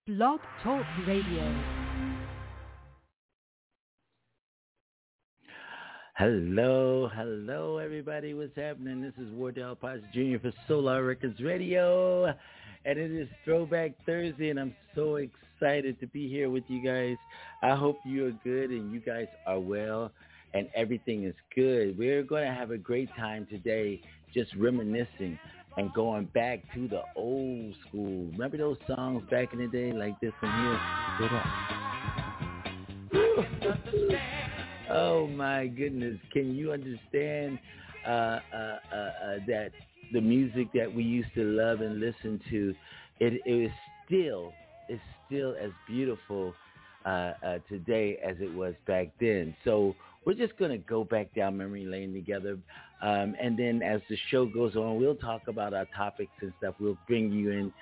Blog Talk Radio. Hello, everybody. What's happening? This is Wardell Potts Jr. for Solar Records Radio, and it is Throwback Thursday, and I'm so excited to be here with you guys. I hope you are good and you guys are well, and everything is good. We're going to have a great time today, just reminiscing and going back to the old school. Remember those songs back in the day, like this one here? Oh my goodness! Can you understand that the music that we used to love and listen to, it's still as beautiful today as it was back then. So we're just going to go back down memory lane together. And then as the show goes on, we'll talk about our topics and stuff. We'll bring you in,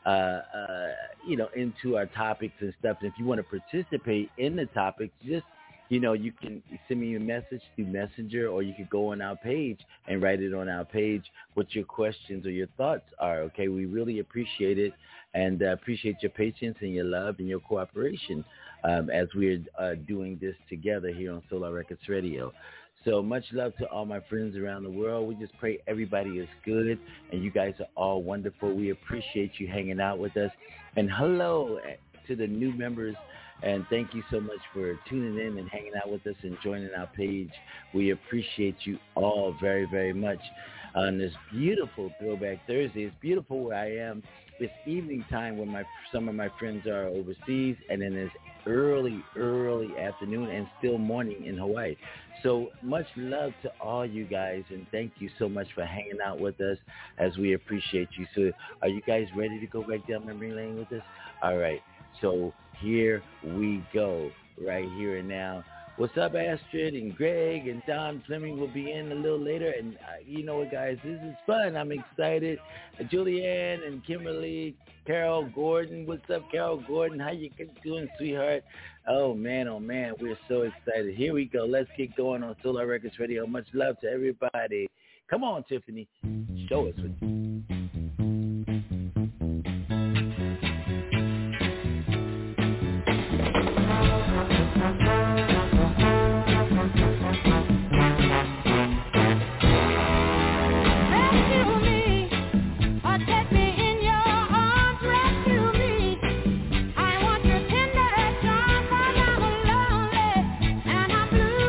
into our topics and stuff. And if you want to participate in the topics, just, you can send me a message through Messenger, or you could go on our page and write it on our page what your questions or your thoughts are, okay? We really appreciate it, and appreciate your patience and your love and your cooperation as we're doing this together here on Solar Records Radio. So much love to all my friends around the world. We just pray everybody is good and you guys are all wonderful. We appreciate you hanging out with us. And hello to the new members, and thank you so much for tuning in and hanging out with us and joining our page. We appreciate you all very, very much on this beautiful Throwback Thursday. It's beautiful where I am. It's evening time when some of my friends are overseas, and then it's early afternoon and still morning in Hawaii. So much love to all you guys, and thank you so much for hanging out with us as we appreciate you. So are you guys ready to go back down memory lane with us? All right. So here we go, right here and now. What's up, Astrid and Greg and Don Fleming will be in a little later. And you know what, guys, this is fun. I'm excited. Julianne and Kimberly, Carol Gordon. What's up, Carol Gordon? How you doing, sweetheart? Oh, man, we're so excited. Here we go. Let's get going on Solar Records Radio. Much love to everybody. Come on, Tiffany. Show us what you...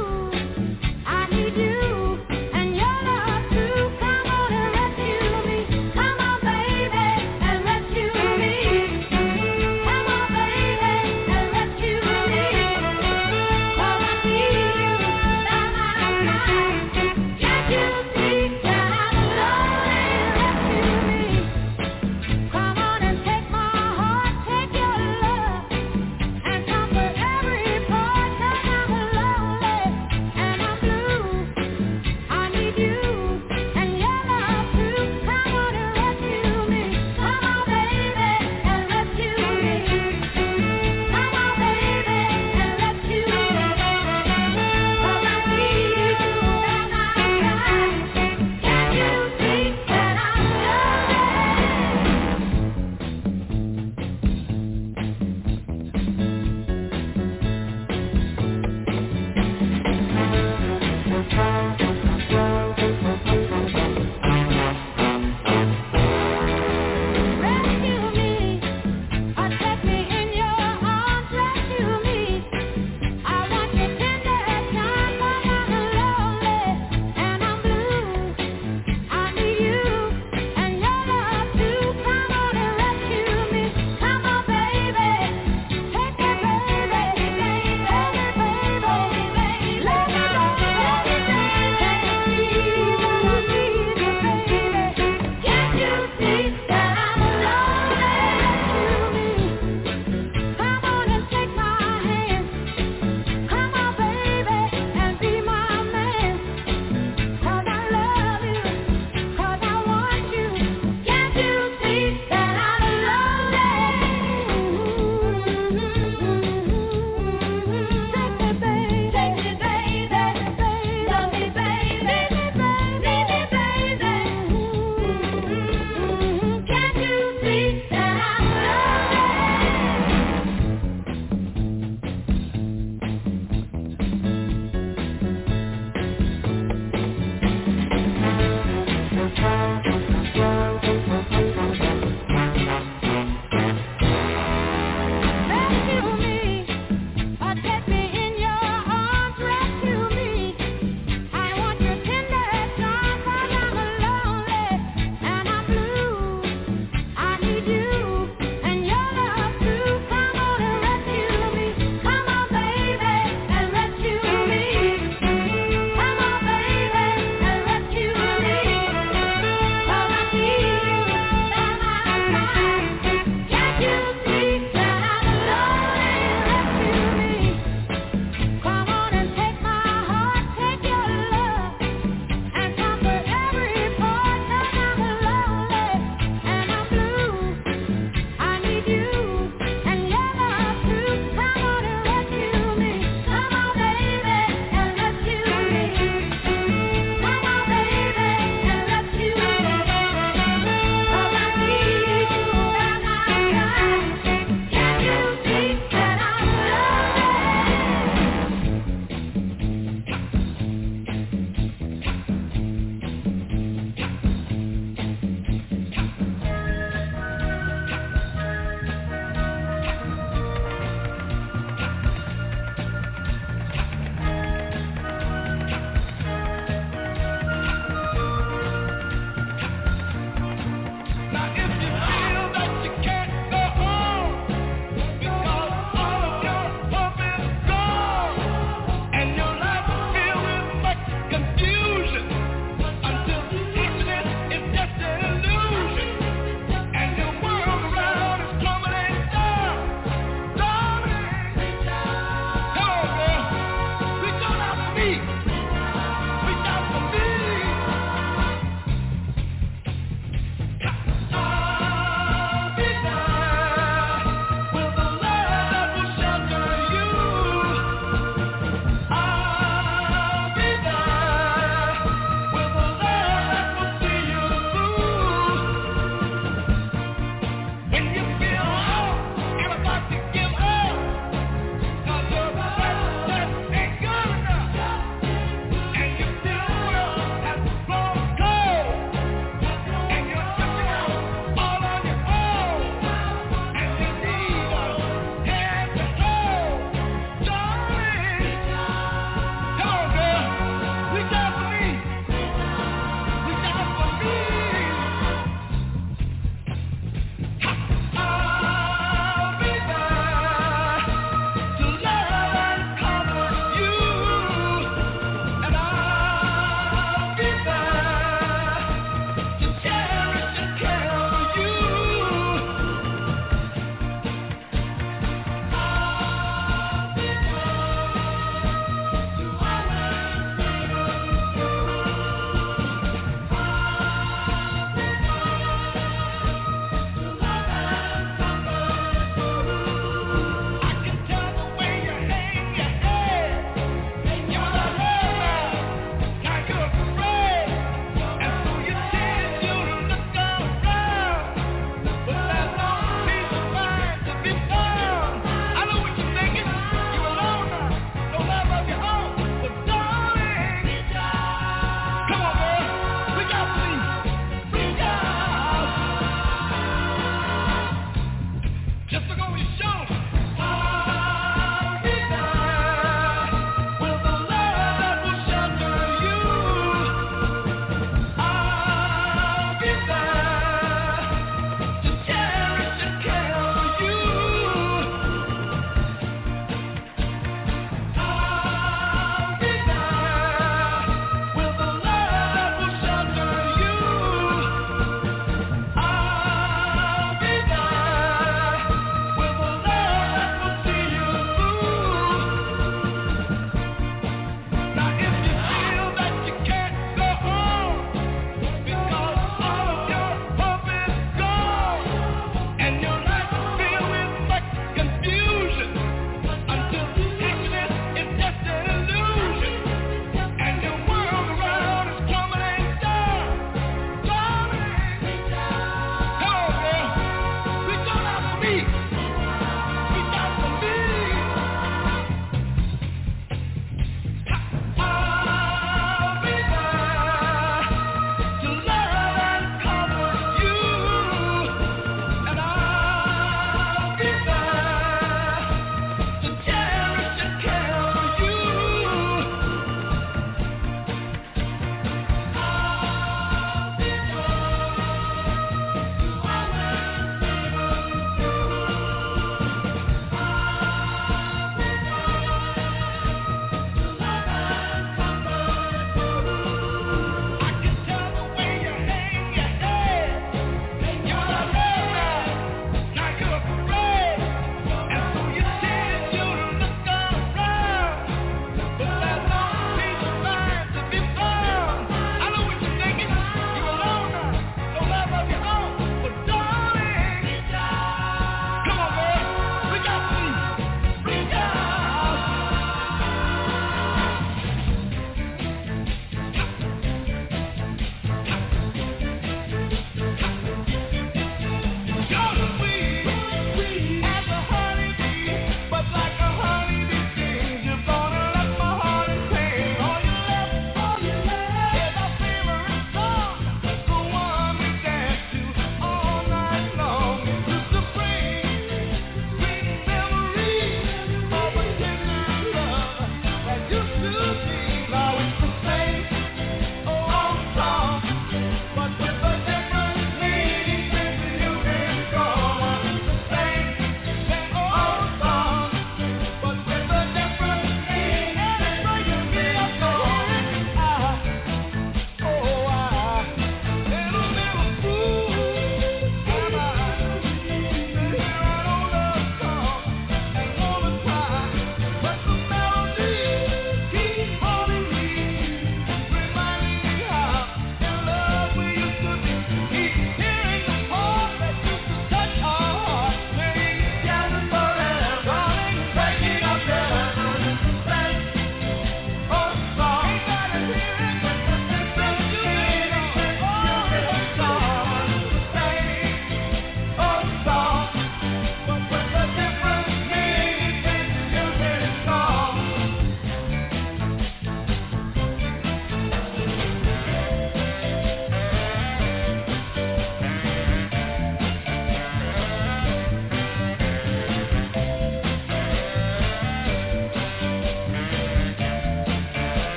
I need you and your love to come on and rescue me.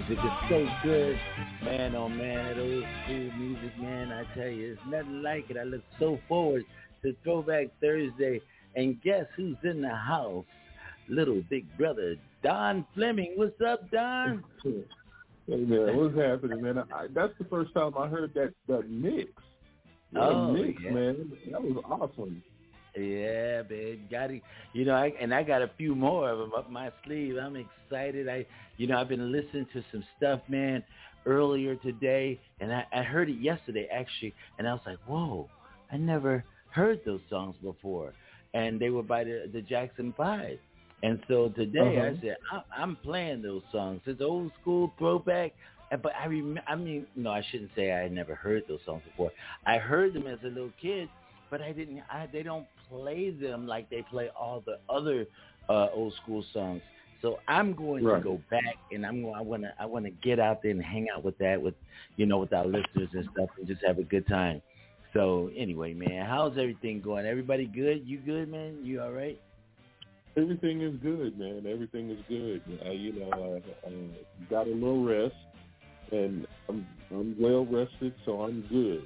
music is so good. Man, oh man, that old school music, man, I tell you, it's nothing like it. I look so forward to Throwback Thursday. And guess who's in the house? Little big brother, Don Fleming. What's up, Don? Hey, man, what's happening, man? That's the first time I heard that mix. Mix, yeah. Man. That was awesome. Yeah, man, got it. You know, I got a few more of them up my sleeve. I'm excited. I've been listening to some stuff, man, earlier today, and I heard it yesterday actually, and I was like, whoa, I never heard those songs before, and they were by the Jackson 5. And so today I said, I'm playing those songs. It's old school throwback. But I shouldn't say I had never heard those songs before. I heard them as a little kid, but they don't play them like they play all the other old school songs. So I'm going to go back, and I want to get out there and hang out with our listeners and stuff, and just have a good time. So anyway, man, how's everything going? Everybody good? You good, man? You all right? Everything is good, man. Everything is good. I got a little rest, and I'm well rested, so I'm good.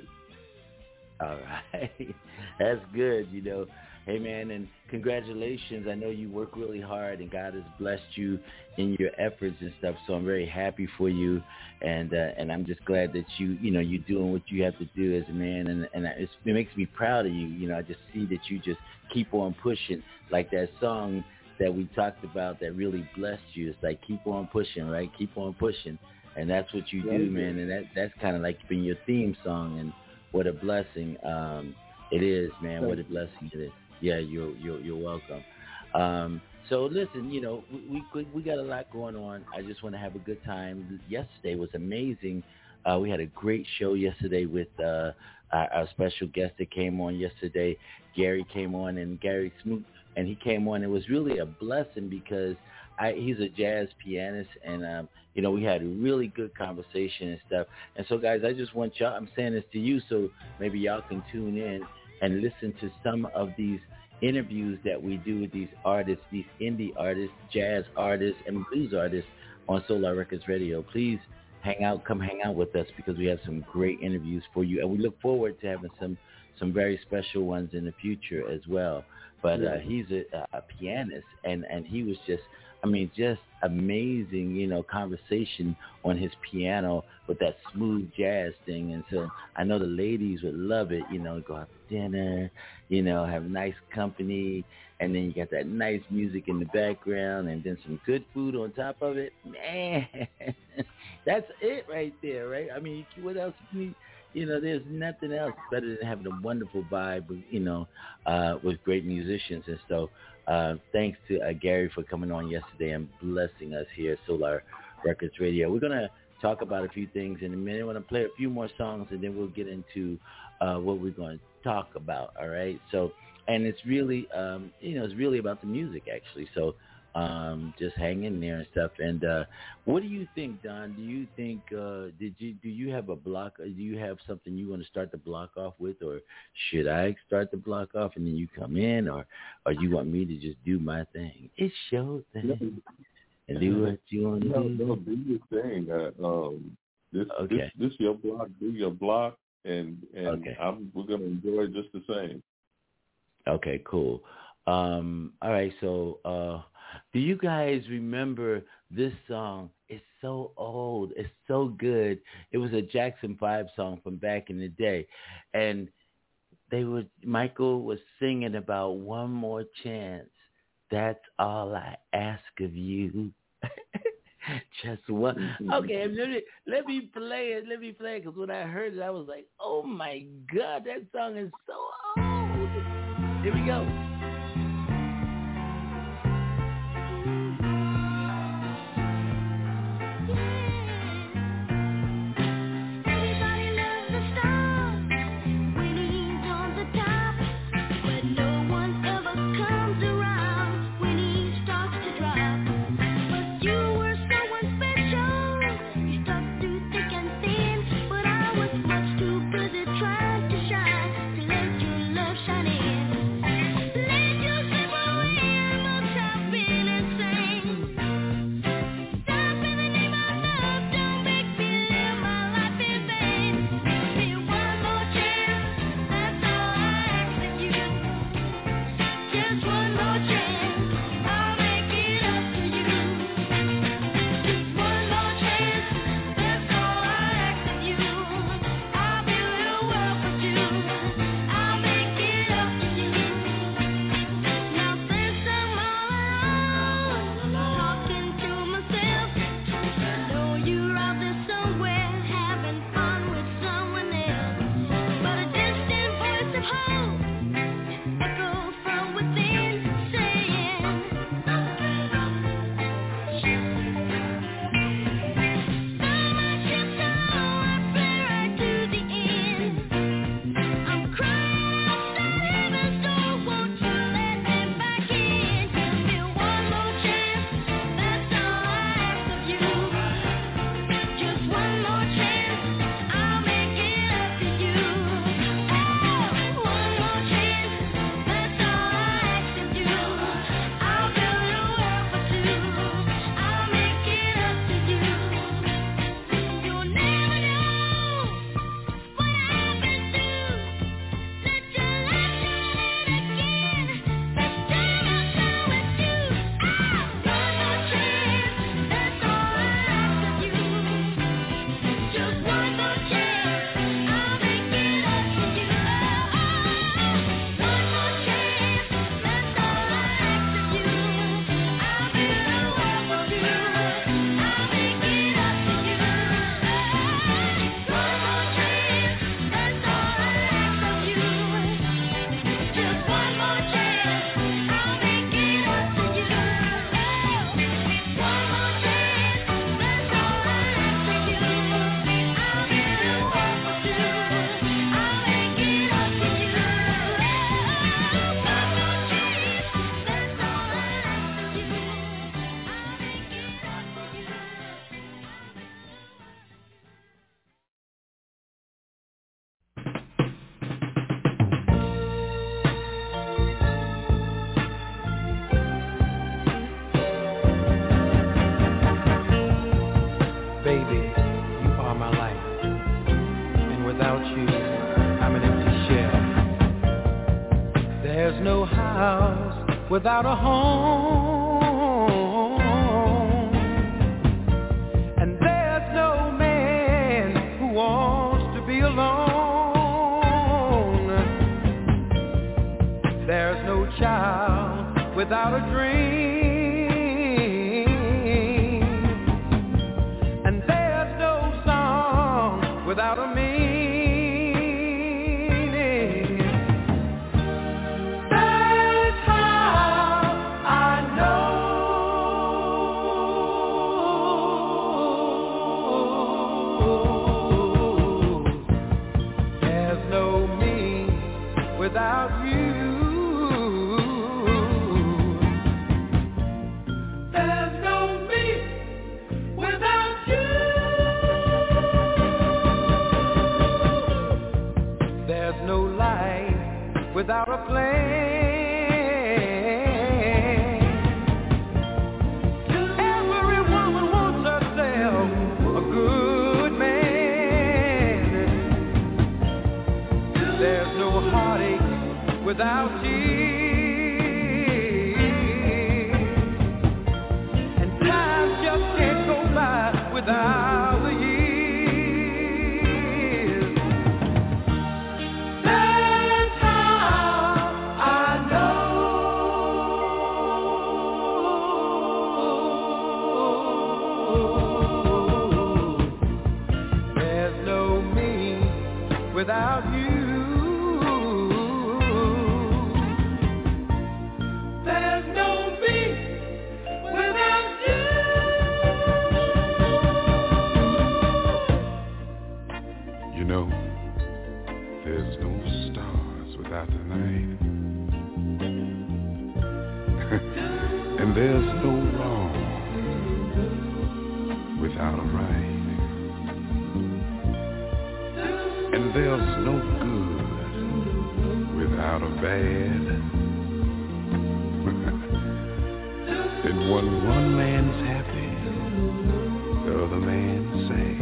All right. That's good, Hey, man, and congratulations. I know you work really hard, and God has blessed you in your efforts and stuff, so I'm very happy for you, and I'm just glad that you're doing what you have to do as a man, and it makes me proud of you. I just see that you just keep on pushing, like that song that we talked about that really blessed you. It's like, keep on pushing, right? Keep on pushing, and that's what you do, man, and that's kind of like been your theme song, and what a blessing it is, man. What a blessing it is. Yeah, you're welcome. So listen, we got a lot going on. I just want to have a good time. Yesterday was amazing. We had a great show yesterday with our special guest that came on yesterday. Gary came on, and Gary Smoot, and he came on. It was really a blessing because he's a jazz pianist, and we had a really good conversation and stuff. And so, guys, I just want y'all, I'm saying this to you so maybe y'all can tune in and listen to some of these interviews that we do with these artists, these indie artists, jazz artists, and blues artists on Solar Records Radio. Please come hang out with us, because we have some great interviews for you, and we look forward to having some very special ones in the future as well. But he's a pianist, and he was just amazing, conversation on his piano with that smooth jazz thing. And so I know the ladies would love it, go out to dinner, have nice company, and then you got that nice music in the background, and then some good food on top of it. Man, that's it right there, right? I mean, what else do you need? There's nothing else better than having a wonderful vibe, with great musicians. And so thanks to Gary for coming on yesterday and blessing us here at Solar Records Radio. We're going to talk about a few things in a minute. I'm going to play a few more songs, and then we'll get into what we're going to talk about, all right? So, and it's really, it's really about the music, actually. So just hang in there and stuff. And what do you think, Don? Do you think, do you have a block? Do you have something you want to start the block off with, or should I start the block off and then you come in, or you want me to just do my thing? It's your thing. And do what you want to do. No, do your thing. This your block. Do your block, and we're gonna enjoy it just the same. Okay, cool. All right, so do you guys remember this song? It's so old. It's so good. It was a Jackson 5 song from back in the day. And Michael was singing about one more chance. That's all I ask of you. Just one. Okay, let me play it. Because when I heard it, I was like, oh, my God, that song is so old. Here we go. Too busy trying to shine to let your love shine in. without a home, and there's no man who wants to be alone. There's no child without a dream, and there's no song without a meaning. Without you, there's no me without you. There's no life without a plan. Every woman wants herself a good man. There's no heartache without tears, and time just can't go by without the years. That's how I know there's no me without you. And there's no wrong without a right, and there's no good without a bad. And when one man's happy, the other man's sad.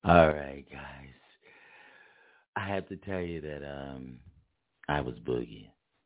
All right, guys. I have to tell you that I was boogieing.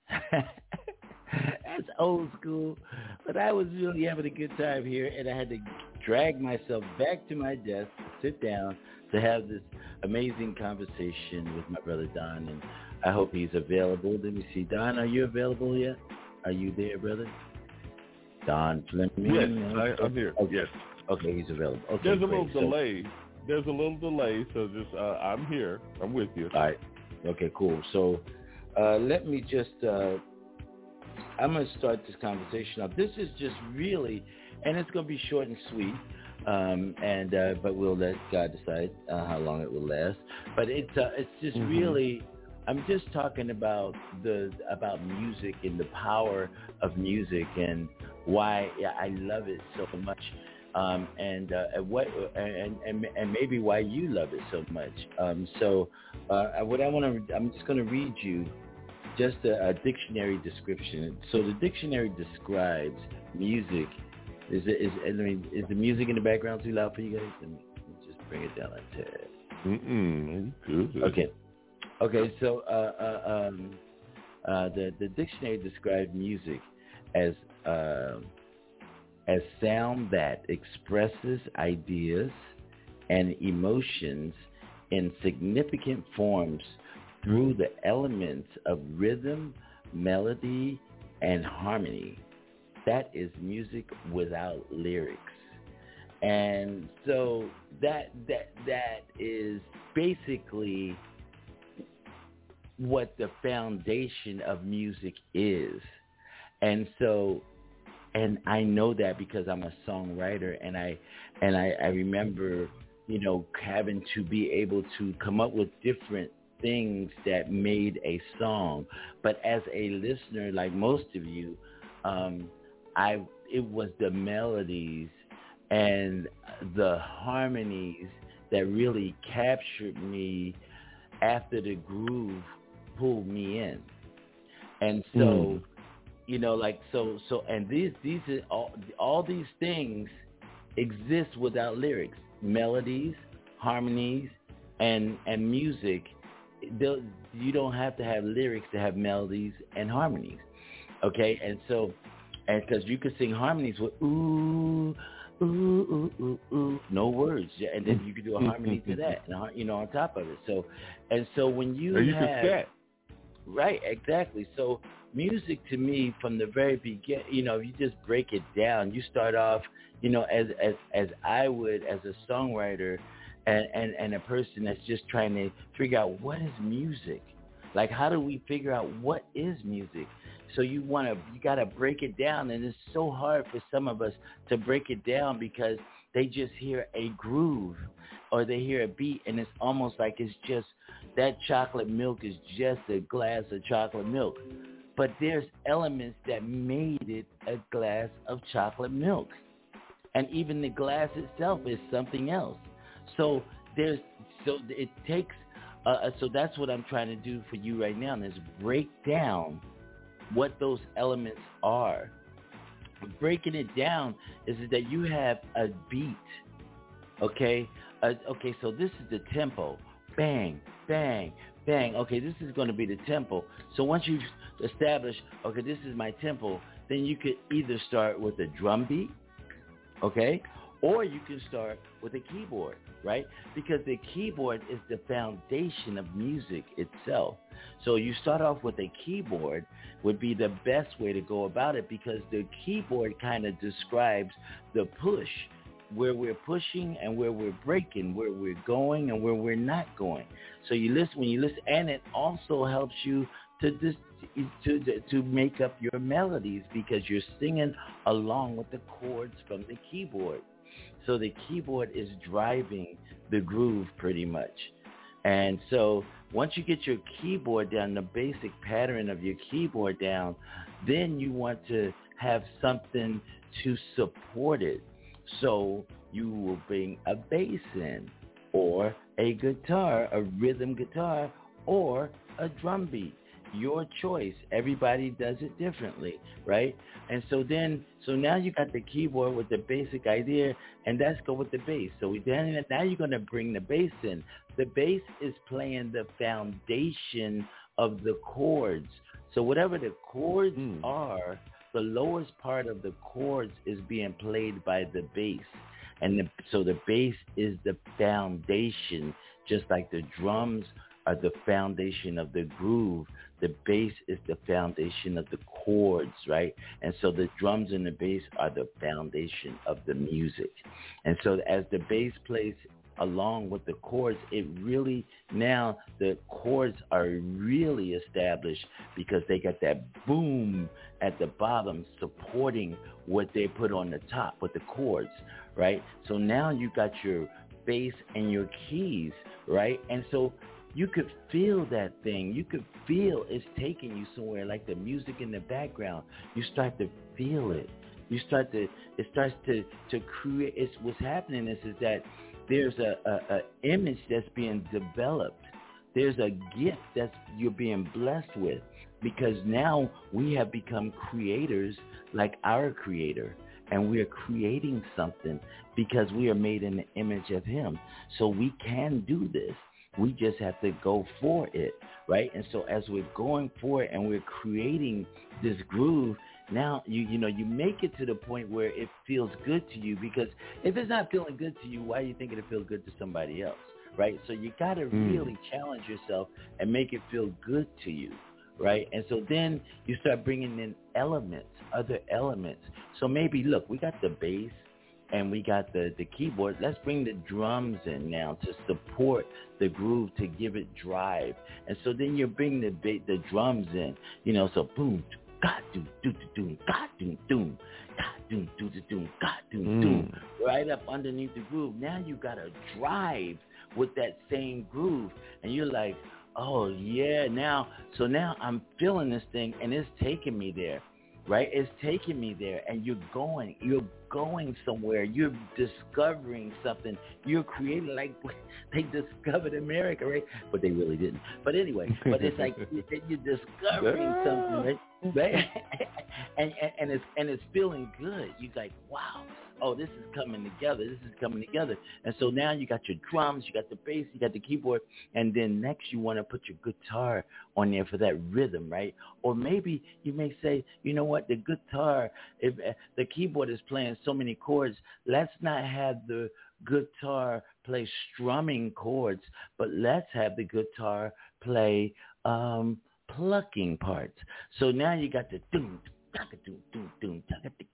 That's old school, but I was really having a good time here, and I had to drag myself back to my desk, sit down to have this amazing conversation with my brother Don, and I hope he's available. Let me see. Don, are you available yet? Are you there, brother? Don Fleming? Yes, I'm here. Okay. Yes. Okay, he's available. Okay, There's a great. little delay. There's a little delay, so just I'm here. I'm with you. All right. Okay, cool. So let me just, I'm going to start this conversation off. This is just really, and it's going to be short and sweet, but we'll let God decide how long it will last. But it's just really, I'm just talking about music and the power of music and why I love it so much. And maybe why you love it so much. So what I want to, I'm just going to read you just a dictionary description. So the dictionary describes music. Is the music in the background too loud for you guys? Let me just bring it down a tad. Good. Okay. So the dictionary describes music as sound that expresses ideas and emotions in significant forms through the elements of rhythm, melody, and harmony. That is music without lyrics. And so that is basically what the foundation of music is. And so, and I know that because I'm a songwriter, and I remember, having to be able to come up with different things that made a song. But as a listener, like most of you, it was the melodies and the harmonies that really captured me after the groove pulled me in. And so, and these are all these things exist without lyrics. Melodies, harmonies, and music. You don't have to have lyrics to have melodies and harmonies, okay? And because you could sing harmonies with ooh, ooh, ooh, ooh, ooh, no words, and then you could do a harmony to that, on top of it. So when you have, could right, exactly. So music to me from the very beginning, if you just break it down, you start off, as I would as a songwriter. And a person that's just trying to figure out what is music. Like, how do we figure out what is music? So you got to break it down, and it's so hard for some of us to break it down because they just hear a groove or they hear a beat, and it's almost like it's just that chocolate milk is just a glass of chocolate milk. But there's elements that made it a glass of chocolate milk, and even the glass itself is something else. So it takes, so that's what I'm trying to do for you right now, is break down what those elements are. Breaking it down is that you have a beat, okay? So this is the tempo, bang, bang, bang. Okay, this is going to be the tempo. So once you establish, okay, this is my tempo, then you could either start with a drum beat, okay? Or you can start with a keyboard, right? Because the keyboard is the foundation of music itself. So you start off with a keyboard would be the best way to go about it, because the keyboard kind of describes the push, where we're pushing and where we're breaking, where we're going and where we're not going. So when you listen, and it also helps you to make up your melodies, because you're singing along with the chords from the keyboard. So the keyboard is driving the groove pretty much. And so once you get your keyboard down, the basic pattern of your keyboard down, then you want to have something to support it. So you will bring a bass in, or a guitar, a rhythm guitar, or a drum beat. your choice. Everybody does it differently, right? And so now you got the keyboard with the basic idea, and let's go with the bass. So now you're going to bring the bass in. The bass is playing the foundation of the chords. So whatever the chords are, the lowest part of the chords is being played by the bass. And so the bass is the foundation, just like the drums are the foundation of the groove. The bass is the foundation of the chords, right? And so the drums and the bass are the foundation of the music. And so as the bass plays along with the chords, it really, now the chords are really established because they got that boom at the bottom supporting what they put on the top with the chords, right? So now you got your bass and your keys, right? And so you could feel that thing. You could feel it's taking you somewhere, like the music in the background. You start to feel it. It starts to create. It's what's happening is that there's a image that's being developed. There's a gift that you're being blessed with, because now we have become creators like our Creator, and we are creating something because we are made in the image of Him. So we can do this. We just have to go for it, right? And so as we're going for it and we're creating this groove, now you make it to the point where it feels good to you, because if it's not feeling good to you, why do you think it'll feel good to somebody else, right? So you got to really challenge yourself and make it feel good to you, right? And so then you start bringing in other elements. So maybe, look, we got the bass, and we got the keyboard. Let's bring the drums in now to support the groove, to give it drive. And so then you bring the drums in, so boom, God doom, doom, doom, God doom, doom, God doom, doom, doom, God doom, doom, right up underneath the groove. Now you got a drive with that same groove, and you're like, oh yeah, now I'm feeling this thing, and it's taking me there. Right? It's taking me there, and you're going somewhere. You're discovering something. You're creating, like they discovered America, right? But they really didn't. But anyway, it's like you're discovering something, right? and it's feeling good. You're like, wow, oh, this is coming together. This is coming together. And so now you got your drums, you got the bass, you got the keyboard, and then next you want to put your guitar on there for that rhythm, right? Or maybe you may say, you know what, the guitar, if the keyboard is playing so many chords, let's not have the guitar play strumming chords, but let's have the guitar play plucking parts. So now you got the doom, doom, doom, doom,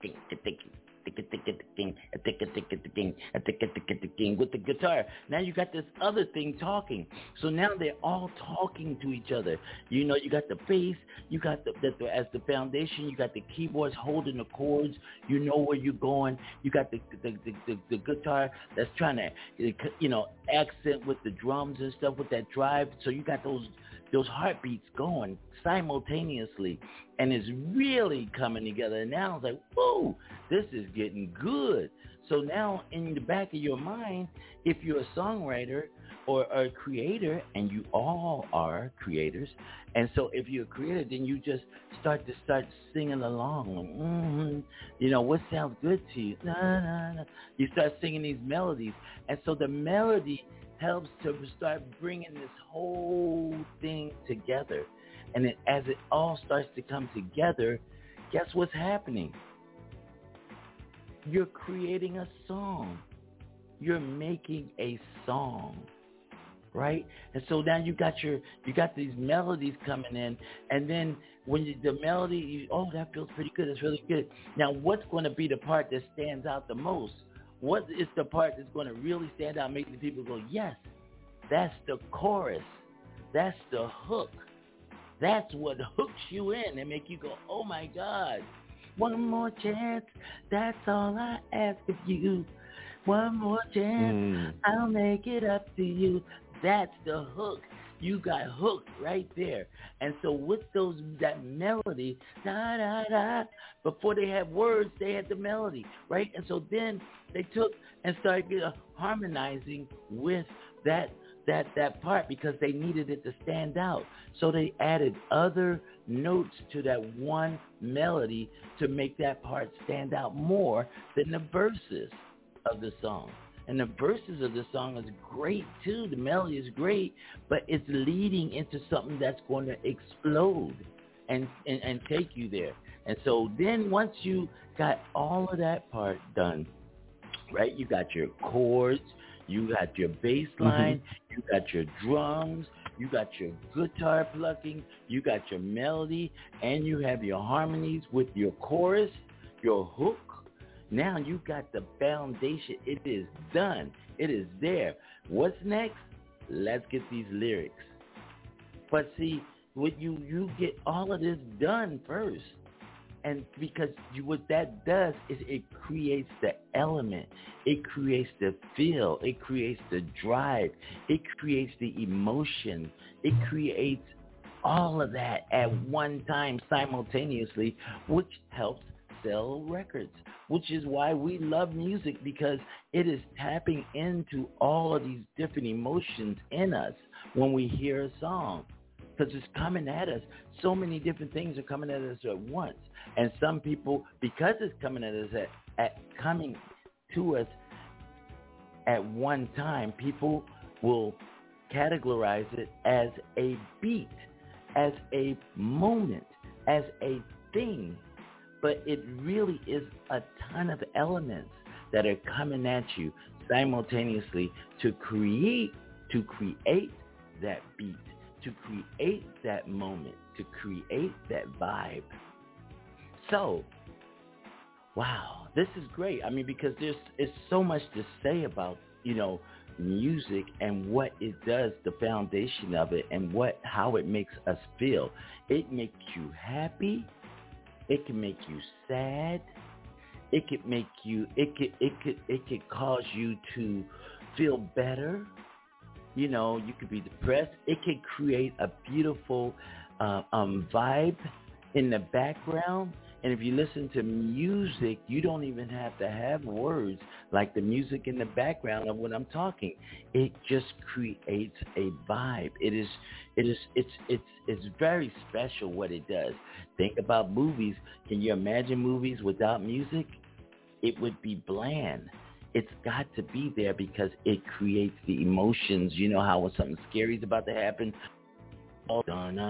with the guitar. Now you got this other thing talking. So now they're all talking to each other. You got the bass, you got the as the foundation, you got the keyboards holding the chords. You know where you're going. You got the guitar that's trying to accent with the drums and stuff with that drive. So you got those heartbeats going simultaneously, and it's really coming together. And now it's like, whoa, this is getting good. So now in the back of your mind, if you're a songwriter or a creator, and you all are creators, and so if you're a creator, then you just start singing along. What sounds good to you? Na, na, na. You start singing these melodies, and so the melody helps to start bringing this whole thing together. And as it all starts to come together, guess what's happening? You're creating a song. You're making a song, right? And so now you got these melodies coming in, and then when the melody, that feels pretty good. It's really good. Now, what's going to be the part that stands out the most? What is the part that's going to really stand out, make the people go, yes, that's the chorus. That's the hook. That's what hooks you in and make you go, oh, my God. One more chance, that's all I ask of you. One more chance, I'll make it up to you. That's the hook. You got hooked right there. And so with that melody, da da da, before they had words, they had the melody, right? And so then they took and started harmonizing with that that part because they needed it to stand out. So they added other notes to that one melody to make that part stand out more than the verses of the song. And the verses of the song is great too. The melody is great, but it's leading into something that's going to explode and take you there. And so then once you got all of that part done, right, you got your chords, you got your bass line, you got your drums, you got your guitar plucking, you got your melody, and you have your harmonies with your chorus, your hook. Now you got the foundation. It is done. It is there. What's next? Let's get these lyrics. But see, what you get all of this done first. And because what that does is it creates the element. It creates the feel. It creates the drive. It creates the emotion. It creates all of that at one time simultaneously, which helps sell records, which is why we love music, because it is tapping into all of these different emotions in us when we hear a song. Because it's coming at us. So many different things are coming at us at once. And some people, because it's coming at us coming to us at one time, people will categorize it as a beat, as a moment, as a thing. But it really is a ton of elements that are coming at you simultaneously to create that beat, to create that moment, to create that vibe. So, wow, this is great. I mean, because there's so much to say about, music and what it does, the foundation of it, and how it makes us feel. It makes you happy. It can make you sad. It could make you. It could cause you to feel better. You could be depressed. It could create a beautiful vibe in the background. And if you listen to music, you don't even have to have words like the music in the background of what I'm talking. It just creates a vibe. It's very special what it does. Think about movies. Can you imagine movies without music? It would be bland. It's got to be there because it creates the emotions. You know how when something scary is about to happen, oh,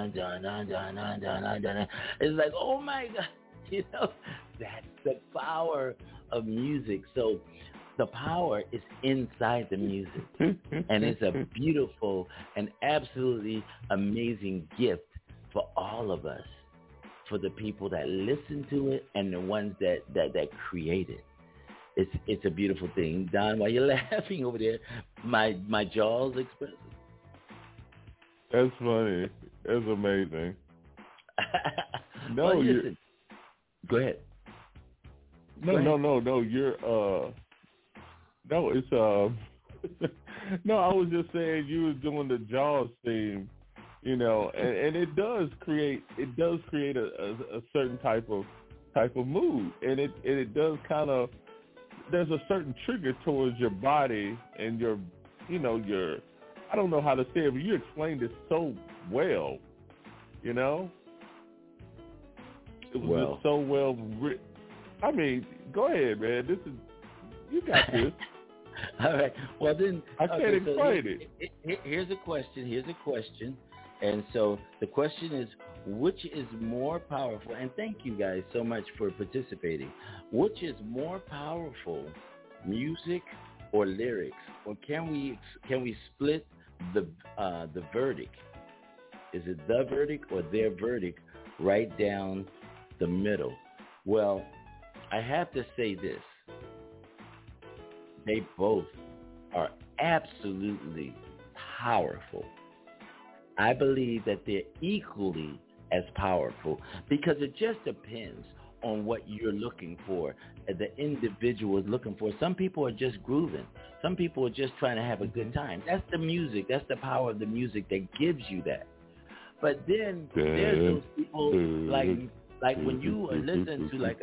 it's like, oh my God. That's the power of music. So the power is inside the music. And it's a beautiful and absolutely amazing gift for all of us, for the people that listen to it and the ones that create it. It's a beautiful thing. Don, why you laughing over there? My jaw's expressive. That's funny. That's amazing. No, well, listen. Go ahead. No. You're no, it's no. I was just saying you was doing the Jaws theme, and it does create a certain type of mood, and it does kind of. There's a certain trigger towards your body and your I don't know how to say it, but you explained it so well, It was just so well written. I mean, go ahead, man. You got this. All right. Well, then I can't explain it. Here's a question. And so the question is, which is more powerful? And thank you guys so much for participating. Which is more powerful, music or lyrics? Or can we split the verdict? Is it the verdict or their verdict right down the middle? Well, I have to say this. They both are absolutely powerful. I believe that they're equally as powerful because it just depends on what you're looking for, the individual is looking for. Some people are just grooving. Some people are just trying to have a good time. That's the music. That's the power of the music that gives you that. But then there's those people like when you listen to like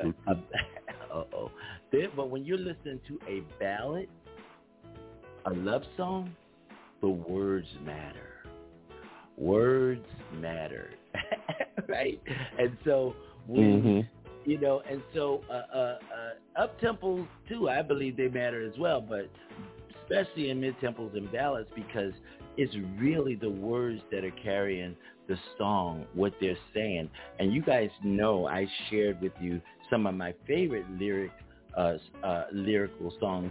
but when you're listening to a ballad, a love song, but words matter. Words matter, right? And so when you know, and so up tempos too, I believe they matter as well, but especially in mid tempos and ballads, because it's really the words that are carrying the song, what they're saying. And you guys know I shared with you some of my favorite lyrical songs,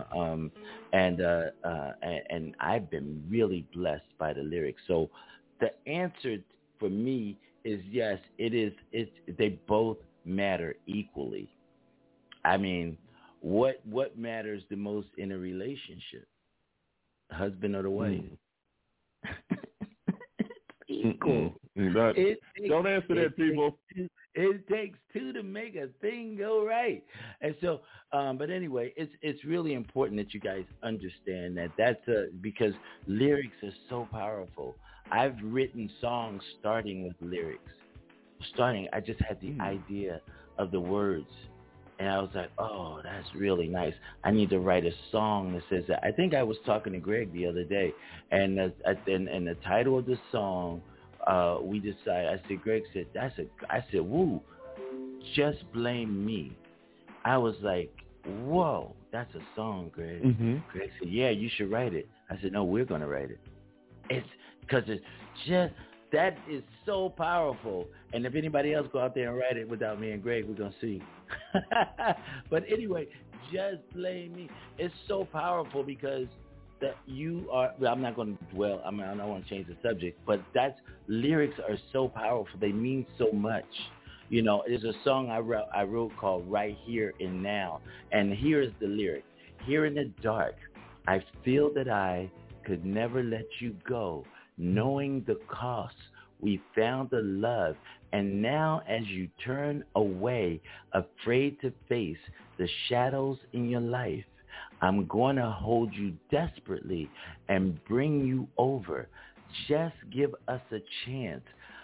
and I've been really blessed by the lyrics. So the answer for me is yes, it is. They both matter equally. I mean, what matters the most in a relationship? Husband or the wife? It's equal. Don't answer that, people. It takes two to make a thing go right. And so, but anyway, it's really important that you guys understand that because lyrics are so powerful. I've written songs starting with lyrics. I just had the idea of the words, and I was like, oh, that's really nice. I need to write a song that says that. I think I was talking to Greg the other day, and the title of the song, we decided, I said, Greg said, I said, woo, Just Blame Me. I was like, whoa, that's a song, Greg. Greg said, yeah, you should write it. I said, no, we're going to write it. It's because it's just, that is so powerful. And if anybody else go out there and write it without me and Greg, we're going to see. But anyway, Just Blame Me. It's so powerful because that you are, I'm not going to dwell, I don't want to change the subject, but lyrics are so powerful. They mean so much. You know, there's a song I wrote called Right Here and Now. And here is the lyric. Here in the dark, I feel that I could never let you go, knowing the cost. We found the love, and now as you turn away, afraid to face the shadows in your life, I'm going to hold you desperately and bring you over. Just give us a chance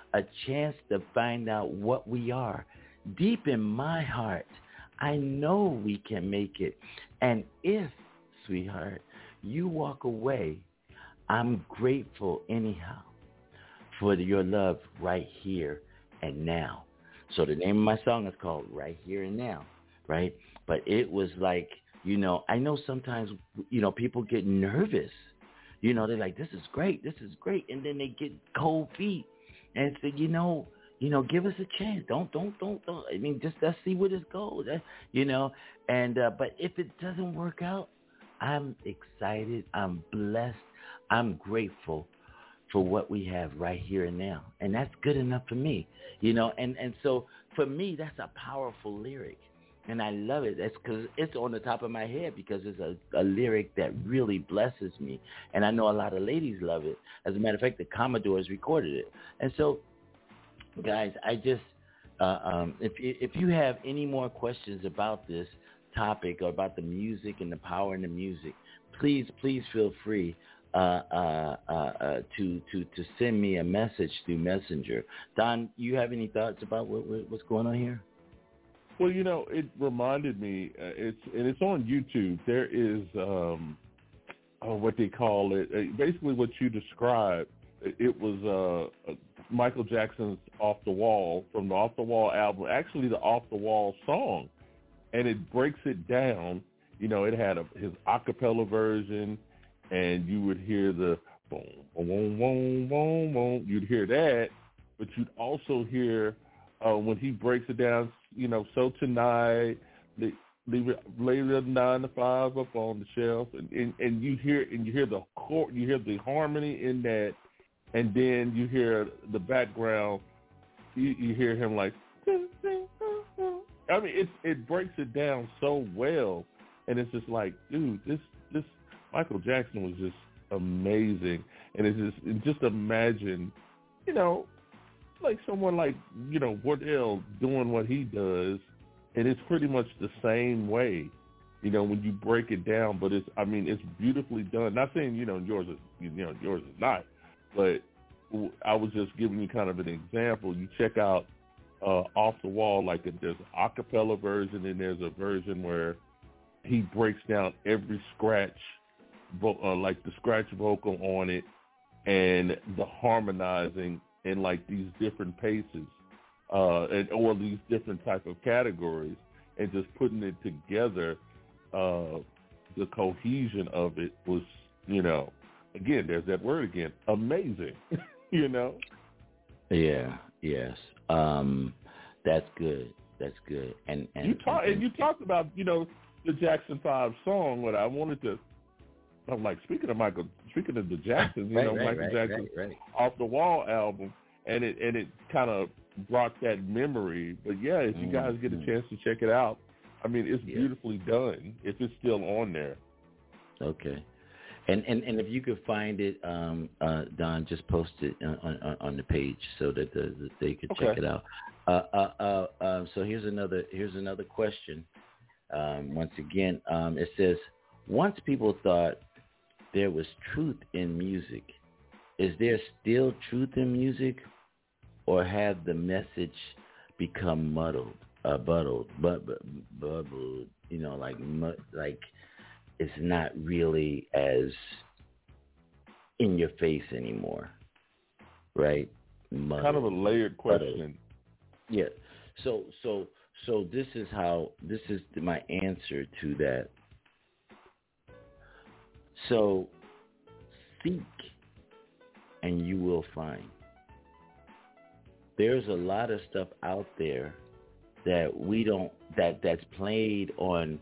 to find out what we are. Deep in my heart, I know we can make it. And if, sweetheart, you walk away, I'm grateful anyhow for your love right here and now. So the name of my song is called Right Here and Now, right? But it was like, you know, I know sometimes, you know, people get nervous. You know, they're like, this is great. And then they get cold feet and say, you know, give us a chance. Don't. I mean, just let's see where this goes, you know. And but if it doesn't work out, I'm excited. I'm blessed. I'm grateful for what we have right here and now. And that's good enough for me, you know. And so for me, that's a powerful lyric. And I love it. That's because it's on the top of my head because it's a lyric that really blesses me. And I know a lot of ladies love it. As a matter of fact, the Commodores recorded it. And so, guys, I just, if you have any more questions about this topic or about the music and the power in the music, please feel free to send me a message through Messenger. Don, you have any thoughts about what's going on here? Well, you know, it reminded me. It's on YouTube. There is what they call it. Basically, what you described. It was Michael Jackson's "Off the Wall" from the "Off the Wall" album. Actually, the "Off the Wall" song, and it breaks it down. You know, it had his a cappella version, and you would hear the boom, boom, boom, boom, boom. You'd hear that, but you'd also hear when he breaks it down. You know, so tonight, lay the 9 to 5 up on the shelf, and you hear the chord, you hear the harmony in that, and then you hear the background. You hear him like, I mean, it breaks it down so well, and it's just like, dude, this Michael Jackson was just amazing, and just imagine, you know, like someone like, you know, Wardell doing what he does, and it's pretty much the same way, you know, when you break it down. But it's beautifully done. Not saying, you know, yours is not, but I was just giving you kind of an example. You check out Off the Wall, like there's an a cappella version, and there's a version where he breaks down every scratch like the scratch vocal on it, and the harmonizing in like these different paces, or these different type of categories, and just putting it together. The cohesion of it was, again, there's that word again, amazing. Yeah. Yes. That's good. That's good. And you talked about the Jackson 5 song. What I wanted to, I'm like speaking of the Jacksons, Michael Jackson's Off the Wall album, and it kind of brought that memory. But yeah, if you guys get a chance to check it out, I mean, it's beautifully done. If it's still on there. Okay. And if you could find it, Don, just post it on the page so that they could check it out. So here's another question. Once again, it says, once people thought there was truth in music, is there still truth in music, or have the message become bubbled, like it's not really as in your face anymore, right? Kind of a layered question. Yeah. So this is my answer to that. So seek and you will find. There's a lot of stuff out there that we don't that's played on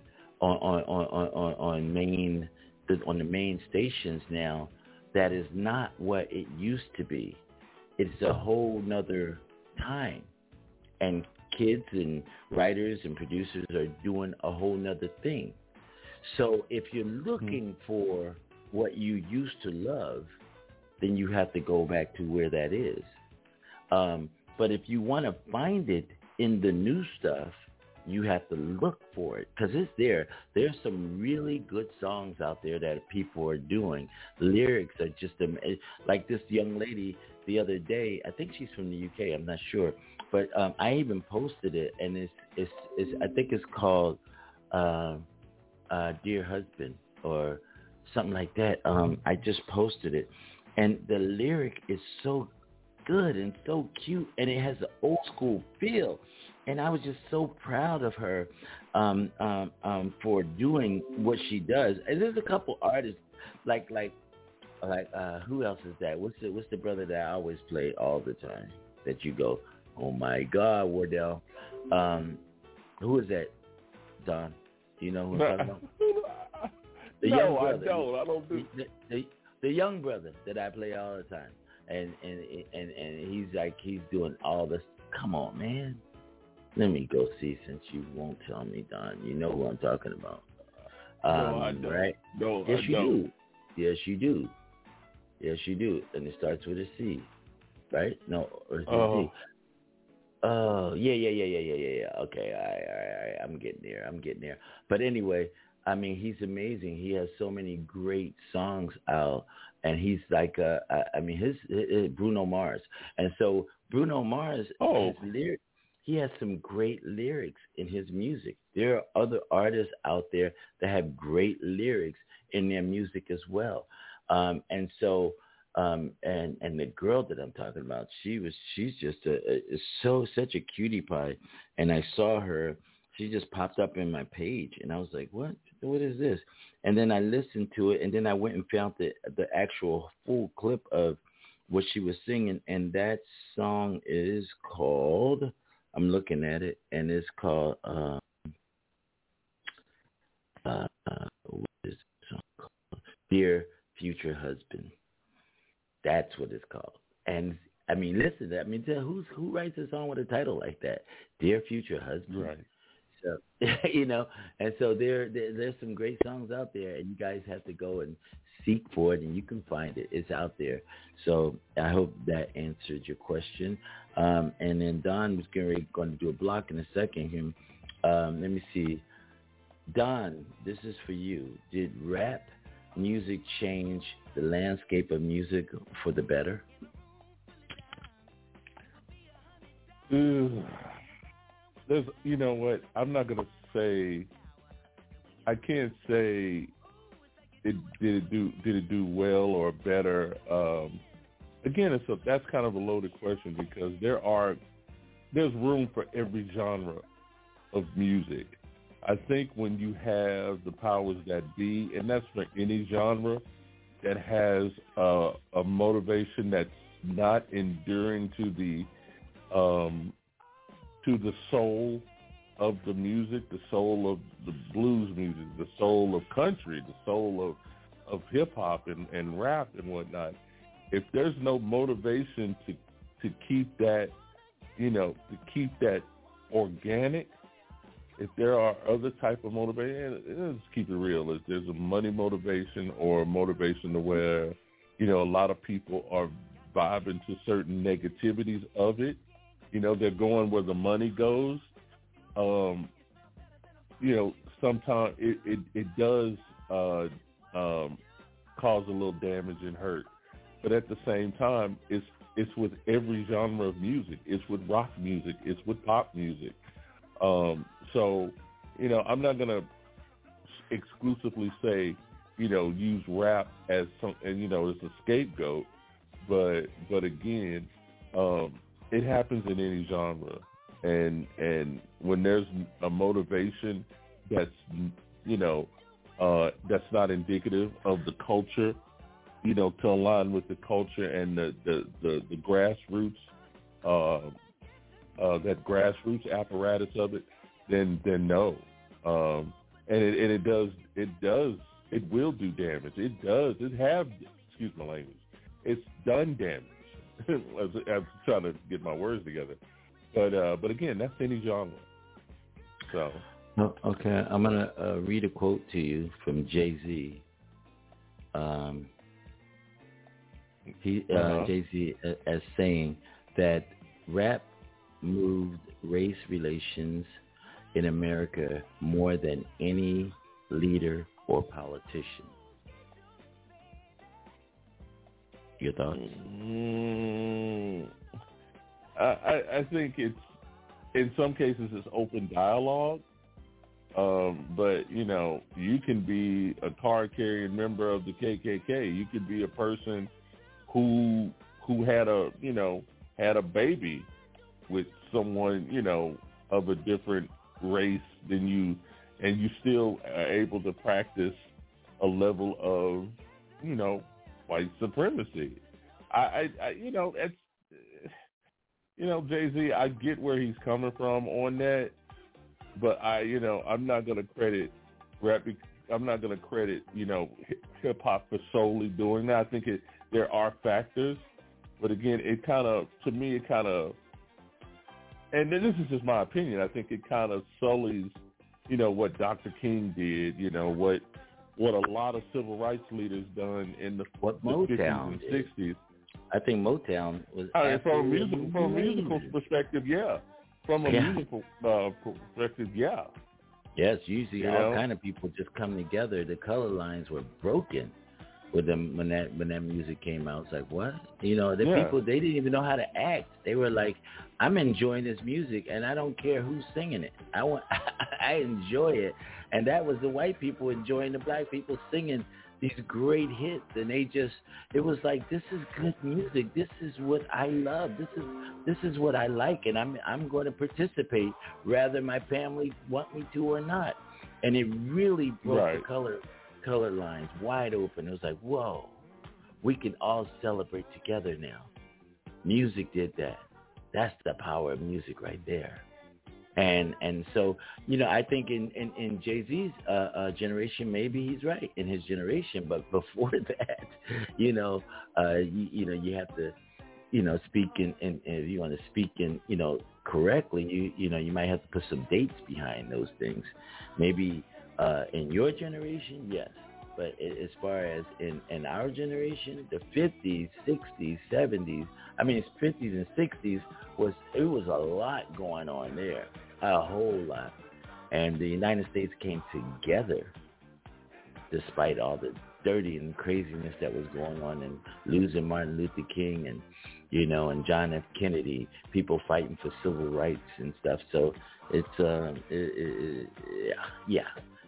the main stations now that is not what it used to be. It's a whole nother time, and kids and writers and producers are doing a whole nother thing. So if you're looking for what you used to love, then you have to go back to where that is. But if you want to find it in the new stuff, you have to look for it because it's there. There's some really good songs out there that people are doing. Lyrics are just like this young lady the other day. I think she's from the UK. I'm not sure, but I even posted it, and it's I think it's called Dear Husband or something like that. I just posted it, and the lyric is so good and so cute, and it has an old school feel. And I was just so proud of her for doing what she does. And there's a couple artists like who else is that? What's the brother that I always play all the time that you go, oh my God, Wardell? Who is that, Don? Do you know who I'm talking about? The young brother. I don't. The young brother that I play all the time, and he's doing all this. Come on, man. Let me go see, since you won't tell me, Don. You know who I'm talking about. No, I don't. Right? No, yes, I don't. Do. Yes, you do. Yes, you do. And it starts with a C, right? No, or is it a D? Oh, yeah. Okay, all right. I'm getting there. But anyway, I mean, he's amazing. He has so many great songs out, and he's like, his Bruno Mars. And so Bruno Mars, his lyrics, he has some great lyrics in his music. There are other artists out there that have great lyrics in their music as well. And so, and the girl that I'm talking about, she's just such a cutie pie. And I saw her, she just popped up in my page, and I was like, what is this? And then I listened to it, and then I went and found the actual full clip of what she was singing, and that song is called, I'm looking at it, and it's called, what is the song called? Dear Future Husband. That's what it's called. And I mean, listen, who writes a song with a title like that? Dear Future Husband. Right. So, and so there's some great songs out there, and you guys have to go and seek for it, and you can find it. It's out there. So I hope that answered your question. And then Don was going to do a block in a second. Let me see. Don, this is for you. Did rap music change the landscape of music for the better? There's, you know what? I'm not going to say, I can't say did it do well or better? Again, that's kind of a loaded question because there's room for every genre of music. I think when you have the powers that be, and that's for any genre that has a motivation that's not enduring to the soul of the music, the soul of the blues music, the soul of country, the soul of hip hop and rap and whatnot. If there's no motivation to keep that, to keep that organic, if there are other type of motivation, let's keep it real. If there's a money motivation or a motivation to where, a lot of people are vibing to certain negativities of it, they're going where the money goes. Sometimes it does cause a little damage and hurt. But at the same time, it's with every genre of music. It's with rock music. It's with pop music. So, I'm not going to exclusively say, use rap as as a scapegoat. But again, it happens in any genre. And when there's a motivation that's, that's not indicative of the culture, to align with the culture and the grassroots, that grassroots apparatus of it, then no. It will do damage. Excuse my language. It's done damage. I'm trying to get my words together. But again, that's any genre. So. Okay, I'm going to read a quote to you from Jay-Z. Jay-Z as saying that rap moved race relations in America more than any leader or politician. Your thoughts? I think it's, in some cases, it's open dialogue. But, you can be a card-carrying member of the KKK. You could be a person who had a baby with someone, of a different race than you, and you still are able to practice a level of, white supremacy. It's, Jay-Z, I get where he's coming from on that, but I'm not going to credit rap. I'm not going to credit, hip hop for solely doing that. I think there are factors, but again, to me, and this is just my opinion, I think it kind of sullies, what Dr. King did, what a lot of civil rights leaders done in the 50s and 60s. I think Motown was from a musical perspective, yeah. From a musical perspective, yeah. Yes, usually all kind of people just come together. The color lines were broken with them when that music came out. It's like, what? People, they didn't even know how to act. They were like, I'm enjoying this music and I don't care who's singing it. I enjoy it. And that was the white people enjoying the black people singing these great hits, and it was like, this is good music. This is what I love. This is what I like, and I'm going to participate, whether my family want me to or not. And it really broke the color lines wide open. It was like, whoa, we can all celebrate together now. Music did that. That's the power of music right there. And so, I think in Jay-Z's generation, maybe he's right in his generation, but before that, you have to, speak in if you want to speak in, correctly, you might have to put some dates behind those things. Maybe in your generation, yes. But as far as in our generation, the 50s, 60s, 70s, 50s and 60s, it was a lot going on there, a whole lot. And the United States came together despite all the dirty and craziness that was going on and losing Martin Luther King and, and John F. Kennedy, people fighting for civil rights and stuff. So it's,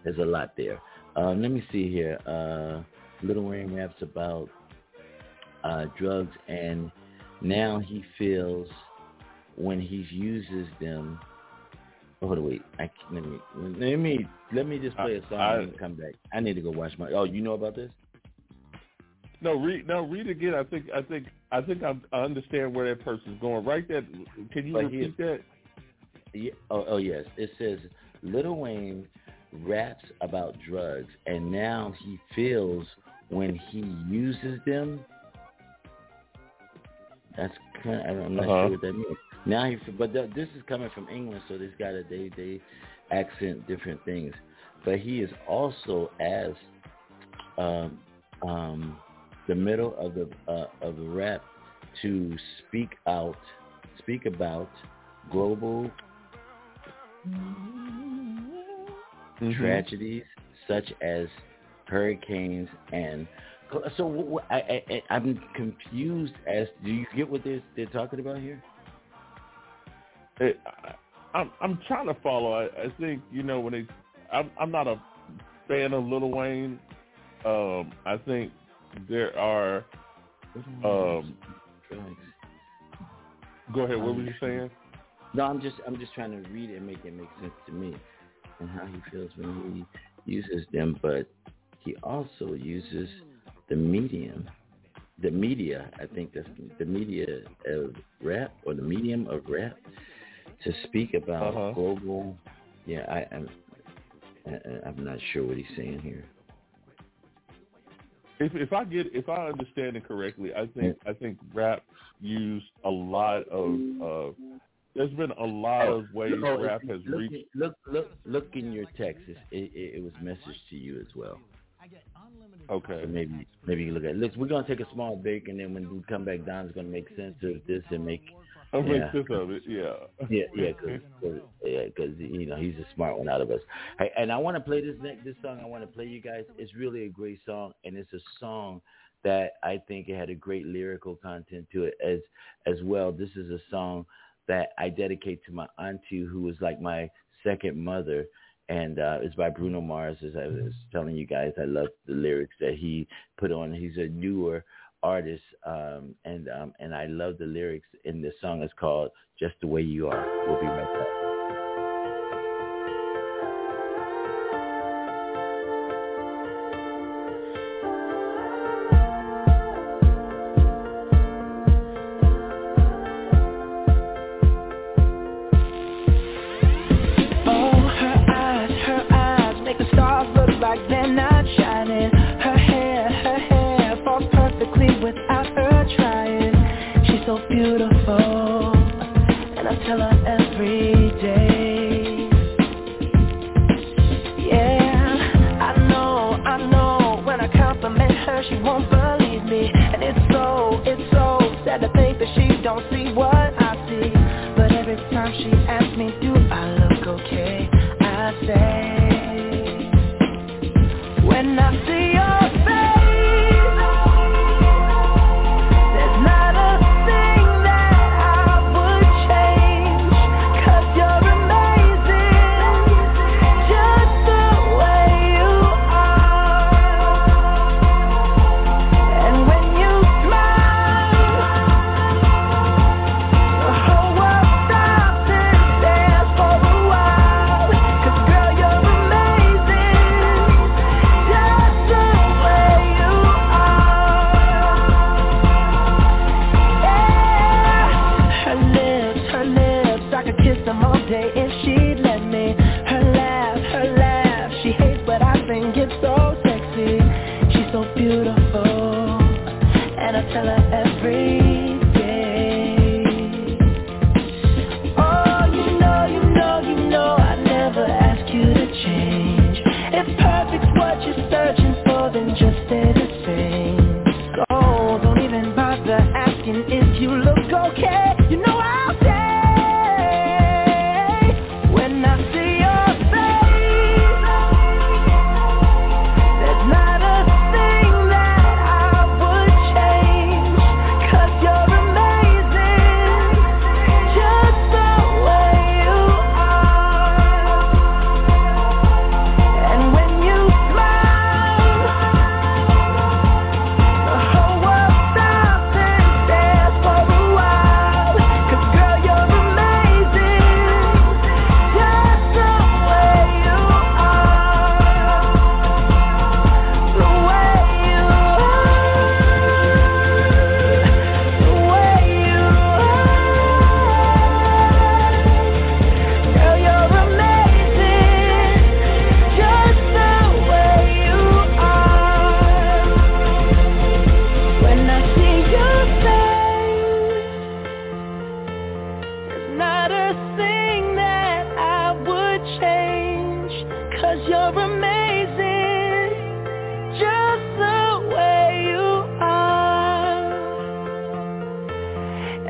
there's a lot there. Let me see here. Lil Wayne raps about drugs, and now he feels when he uses them. Hold on, wait. Let me just play a song and come back. I need to go watch my. Oh, you know about this? No, read again. I think I understand where that person's going. Right there. Can you repeat that? Yeah. Oh, yes. It says Lil Wayne raps about drugs, and now he feels when he uses them. That's kind of, I'm not sure what that means. Now this is coming from England, so they accent different things. But he is also as the middle of the rap to speak about global tragedies such as hurricanes and. So I'm confused as. Do you get what they're talking about here? I'm trying to follow. I think when I'm not a fan of Lil Wayne. I think there are. Go ahead. What were you saying? No, I'm just trying to read it and make it make sense to me, and how he feels when he uses them. But he also uses the media. I think that's the media of rap, or the medium of rap, to speak about global. Yeah, I'm not sure what he's saying here. If I understand it correctly, I think rap used a lot of. There's been a lot of ways rap has reached. Look in your text. It was messaged to you as well. Okay. So maybe you look at it. Look, we're gonna take a small break, and then when we come back, Don's gonna make sense of this and make. Make sense of it. Yeah. Because he's a smart one out of us. Hey, and I want to play this song. I want to play you guys. It's really a great song, and it's a song that I think it had a great lyrical content to it as well. This is a song that I dedicate to my auntie, who was like my second mother. And it's by Bruno Mars. As I was telling you guys, I love the lyrics that he put on. He's a newer artist, and I love the lyrics in this song. It's called "Just the Way You Are." We'll be right back. Like they're not shining. Her hair falls perfectly without her trying. She's so beautiful, and I tell her every day. Yeah, I know. When I compliment her, she won't believe me, and it's so sad to think that she don't see what I see. But every time she asks me, do I look okay? I say. When I see your face, there's not a thing that I would change, 'cause you're amazing, just the way you are. And when you smile,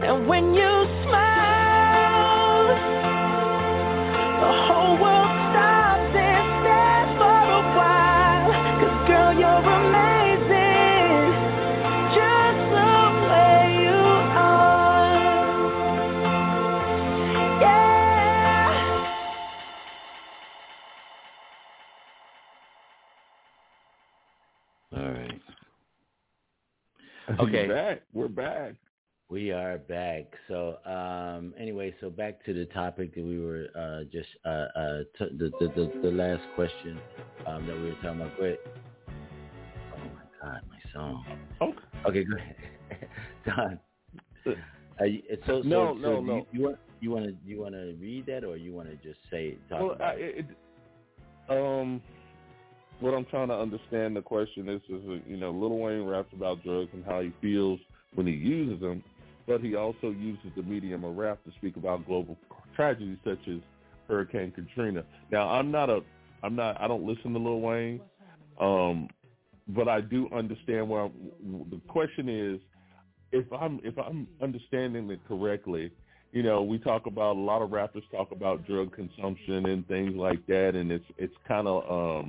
And when you smile, the whole world stops and stares for a while. 'Cause girl, you're amazing, just the way you are. Yeah. All right. Okay. We're back. We are back. So anyway, so back to the topic that we were just the last question that we were talking about. Go ahead. Oh my God, my song. Okay, go ahead, Don. No. You want to read that, or you want to just talk about it? What I'm trying to understand the question is Lil Wayne raps about drugs and how he feels when he uses them, but he also uses the medium of rap to speak about global tragedies such as Hurricane Katrina. Now, I don't listen to Lil Wayne, but I do understand where the question is. If I'm understanding it correctly, we talk about, a lot of rappers talk about drug consumption and things like that, and it's kind of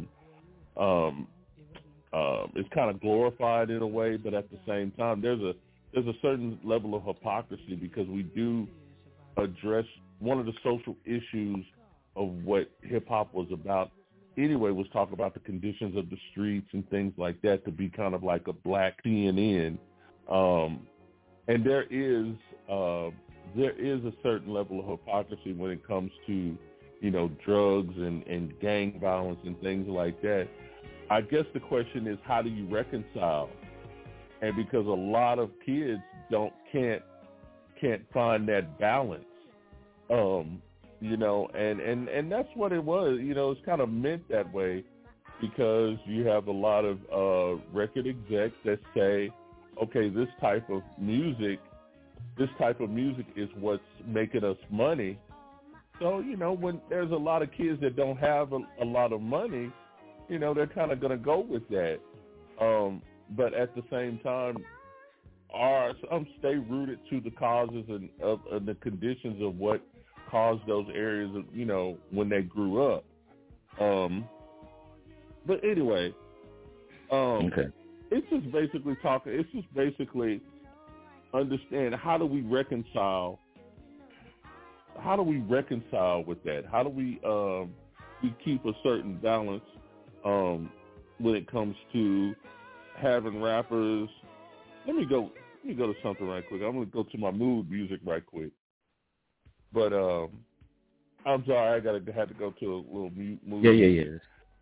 it's kind of glorified in a way, but at the same time, there's a certain level of hypocrisy, because we do address one of the social issues of what hip hop was about anyway, was talk about the conditions of the streets and things like that, to be kind of like a black CNN. And there is a certain level of hypocrisy when it comes to, drugs and gang violence and things like that. I guess the question is, how do you reconcile? And because a lot of kids can't find that balance, and that's what it was. It's kind of meant that way, because you have a lot of record execs that say, okay, this type of music is what's making us money. So, when there's a lot of kids that don't have a lot of money, they're kind of going to go with that. But at the same time, some stay rooted to the causes and the conditions of what caused those areas of, when they grew up. But anyway, okay. It's just basically understand, how do we reconcile with that? How do we keep a certain balance when it comes to having rappers? Let me go to something right quick. I'm going to go to my mood music right quick. But I'm sorry, I had to go to a little mood. Yeah.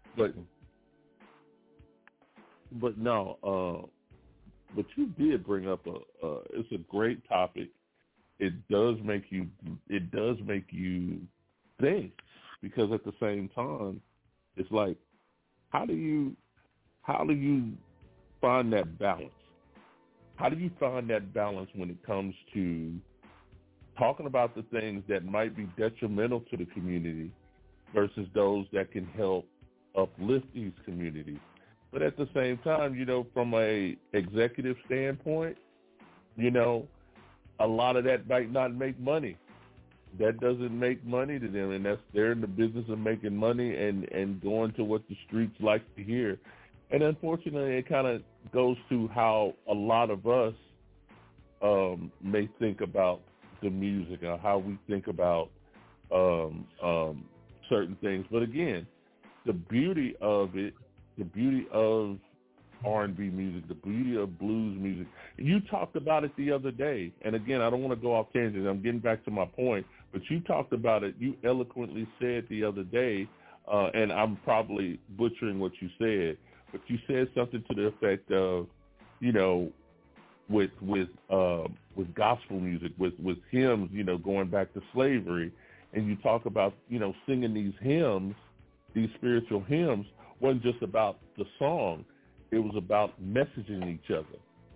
But no, but you did bring up it's a great topic. It does make you think, because at the same time, it's like, how do you find that balance? How do you find that balance when it comes to talking about the things that might be detrimental to the community versus those that can help uplift these communities? But at the same time, from a executive standpoint, a lot of that might not make money. That doesn't make money to them, and they're in the business of making money and going to what the streets like to hear. And unfortunately, it kind of goes to how a lot of us may think about the music, or how we think about certain things. But again, the beauty of it, the beauty of R&B music, the beauty of blues music. You talked about it the other day, and again, I don't want to go off tangent. I'm getting back to my point, but you talked about it. You eloquently said the other day, and I'm probably butchering what you said, but you said something to the effect of, with gospel music, with hymns, going back to slavery, and you talk about, singing these hymns, these spiritual hymns, wasn't just about the song. It was about messaging each other,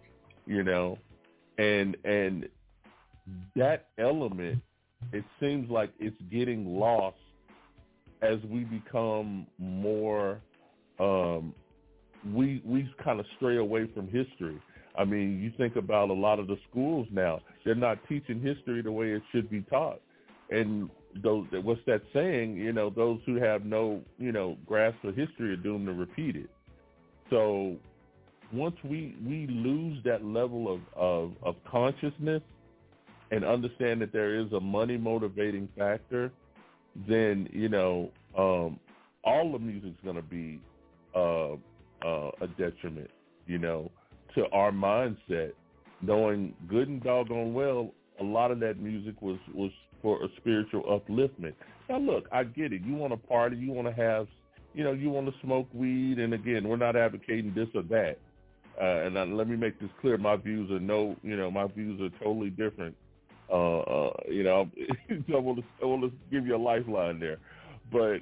and that element, it seems like it's getting lost as we become more, we kind of stray away from history. I mean, you think about a lot of the schools now, they're not teaching history the way it should be taught. And those, what's that saying? You know, those who have no, you know, grasp of history are doomed to repeat it. So once we lose that level of consciousness and understand that there is a money motivating factor, then, you know, all the music's going to be a detriment, you know, to our mindset. Knowing good and doggone well, a lot of that music was for a spiritual upliftment. Now, look, I get it. You want to party, you want to have, you know, you want to smoke weed, and again, we're not advocating this or that. And let me make this clear: my views are my views are totally different. You know, I want to give you a lifeline there, but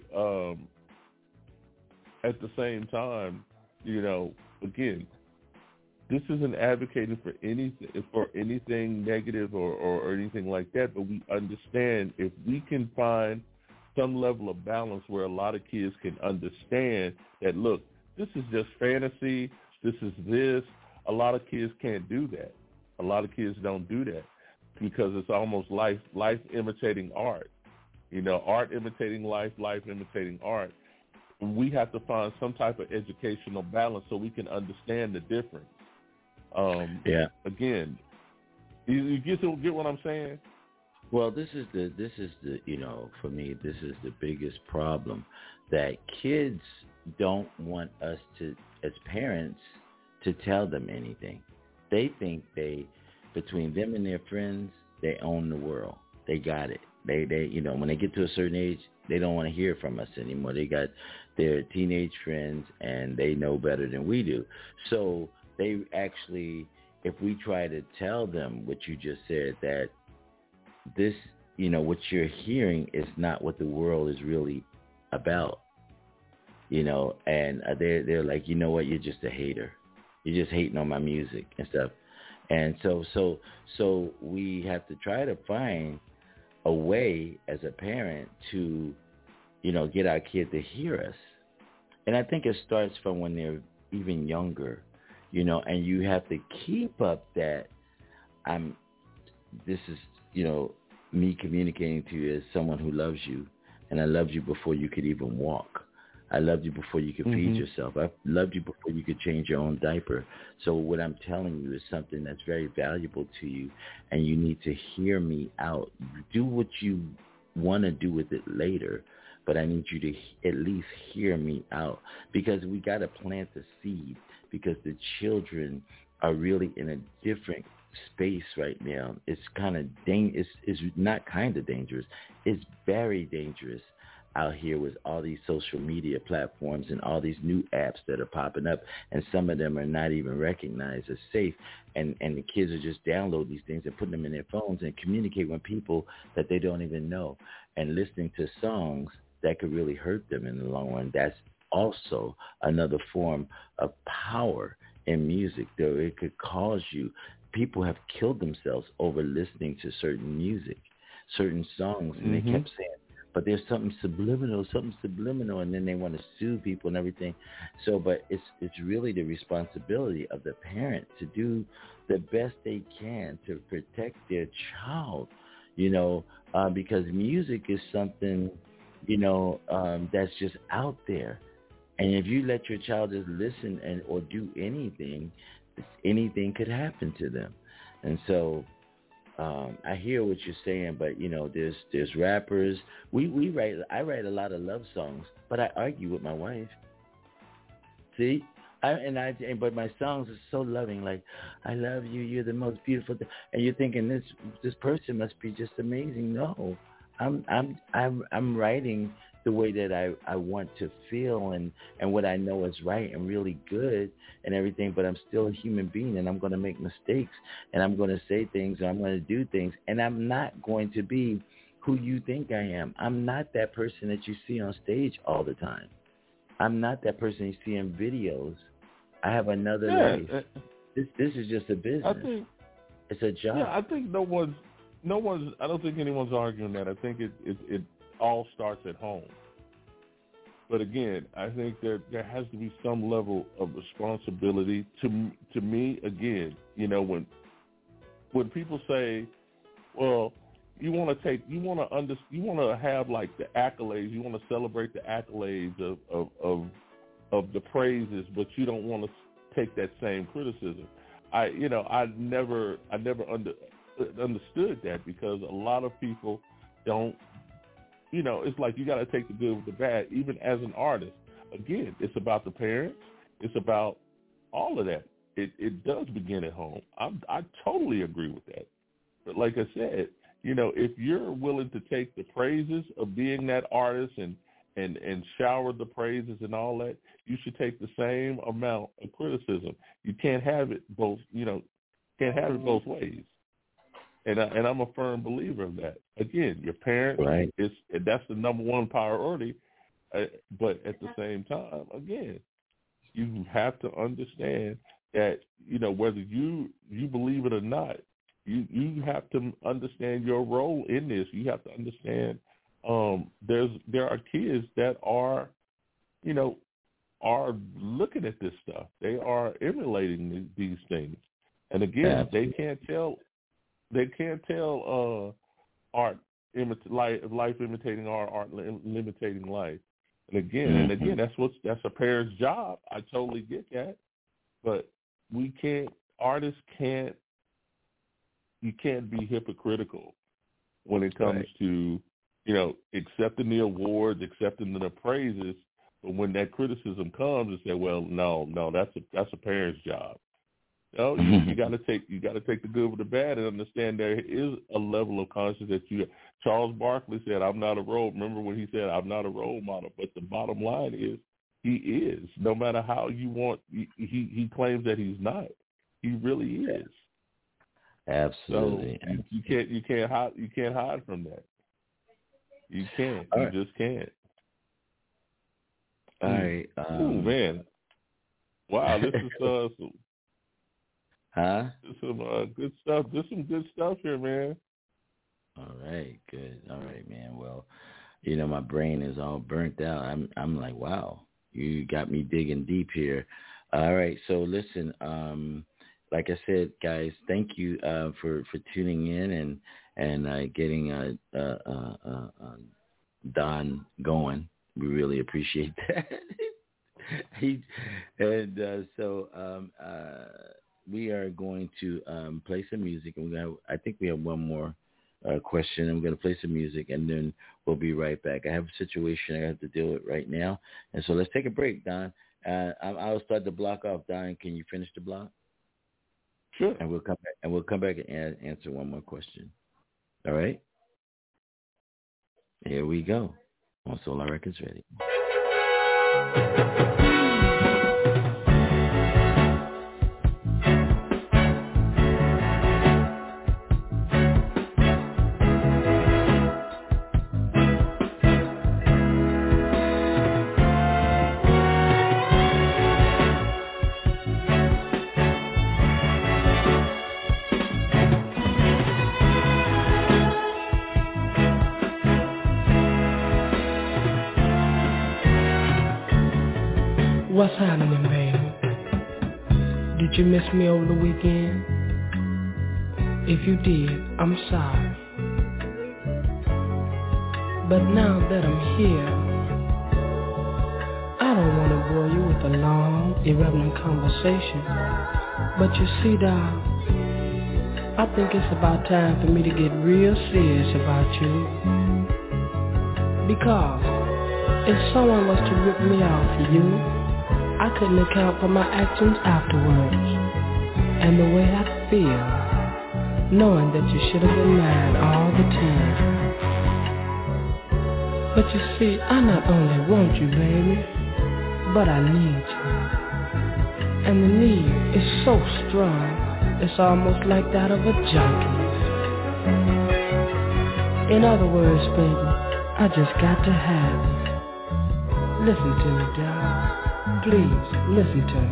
at the same time, you know, again, this isn't advocating for anything negative or anything like that, but we understand if we can find some level of balance where a lot of kids can understand that, look, this is just fantasy, this is this. A lot of kids can't do that. A lot of kids don't do that because it's almost life imitating art. You know, art imitating life, life imitating art. We have to find some type of educational balance so we can understand the difference. Again, you get what I'm saying? Well, this is the you know, for me, this is the biggest problem, that kids don't want us to, as parents, to tell them anything. They think between them and their friends, they own the world. They got it. They you know, when they get to a certain age, they don't want to hear from us anymore. They got their teenage friends, and they know better than we do. So they actually, if we try to tell them what you just said, that this, you know, what you're hearing is not what the world is really about, you know, and they're like, you know what, you're just a hater. You're just hating on my music and stuff. And so we have to try to find a way as a parent to, you know, get our kid to hear us. And I think it starts from when they're even younger, you know, and you have to keep up that this is, you know, me communicating to you as someone who loves you, and I loved you before you could even walk. I loved you before you could feed yourself. I loved you before you could change your own diaper. So what I'm telling you is something that's very valuable to you, and you need to hear me out. Do what you want to do with it later, but I need you to at least hear me out, because we got to plant the seed, because the children are really in a different space right now. It's kind of it's not kind of dangerous. It's very dangerous out here with all these social media platforms and all these new apps that are popping up, and some of them are not even recognized as safe, and the kids are just download these things and putting them in their phones and communicate with people that they don't even know, and listening to songs that could really hurt them in the long run. That's also another form of power in music, though. It could cause you, people have killed themselves over listening to certain music, certain songs, and they kept saying, but there's something subliminal, and then they want to sue people and everything. So, but it's really the responsibility of the parent to do the best they can to protect their child, you know, because music is something, you know, that's just out there. And if you let your child just listen or do anything could happen to them. And so I hear what you're saying, but, you know, there's rappers. I write a lot of love songs, but I argue with my wife. See? But my songs are so loving, like, I love you, you're the most beautiful thing. And you're thinking this person must be just amazing. No. I'm writing the way that I want to feel and what I know is right and really good and everything, but I'm still a human being, and I'm going to make mistakes, and I'm going to say things, and I'm going to do things, and I'm not going to be who you think I am. I'm not that person that you see on stage all the time. I'm not that person you see in videos. I have another life. This is just a business. It's a job. Yeah, I think no one's. I don't think anyone's arguing that. I think it all starts at home. But again, I think there has to be some level of responsibility to me. Again, when people say, well, you want to have like the accolades, you want to celebrate the accolades of the praises, but you don't want to take that same criticism. I never understood that, because a lot of people don't. It's like you got to take the good with the bad, even as an artist. Again, it's about the parents. It's about all of that. It does begin at home. I totally agree with that. But like I said, if you're willing to take the praises of being that artist and shower the praises and all that, you should take the same amount of criticism. You can't have it both. Can't have it both ways. And I'm a firm believer of that. Again, your parents, right. That's the number one priority. But at the same time, again, you have to understand that, whether you believe it or not, you have to understand your role in this. You have to understand there are kids that are looking at this stuff. They are emulating these things. And again, they can't tell art life imitating art imitating life. And again, that's a parent's job. I totally get that. But artists can't be hypocritical when it comes to, accepting the awards, accepting the praises. But when that criticism comes, and say, well, no, that's a parent's job. No, you got to take the good with the bad and understand there is a level of conscience that you. Charles Barkley said, "I'm not a role." Remember when he said, "I'm not a role model," but the bottom line is, he is. No matter how you want, he claims that he's not. He really is. Absolutely. So you can't hide from that. You can't. All you right. just can't. All right. Oh man! Wow, this is some good stuff. There's some good stuff here, man. All right, good. All right, man. Well, my brain is all burnt out. I'm like, wow, you got me digging deep here. All right, so listen, like I said, guys, thank you for tuning in and getting Don going. We really appreciate that. We are going to play some music, and I think we have one more question. I'm going to play some music, and then we'll be right back. I have a situation I have to deal with right now, and so let's take a break, Don. I'll start the block off. Don, can you finish the block? Sure. And we'll come back and answer one more question. All right. Here we go. On Solar Records Ready. What's happening, baby? Did you miss me over the weekend? If you did, I'm sorry. But now that I'm here, I don't want to bore you with a long, irrelevant conversation. But you see, Doc, I think it's about time for me to get real serious about you. Because if someone was to rip me off for you, I couldn't account for my actions afterwards, and the way I feel, knowing that you should have been mine all the time. But you see, I not only want you, baby, but I need you. And the need is so strong, it's almost like that of a junkie. In other words, baby, I just got to have you. Listen to me, darling. Please, listen to me.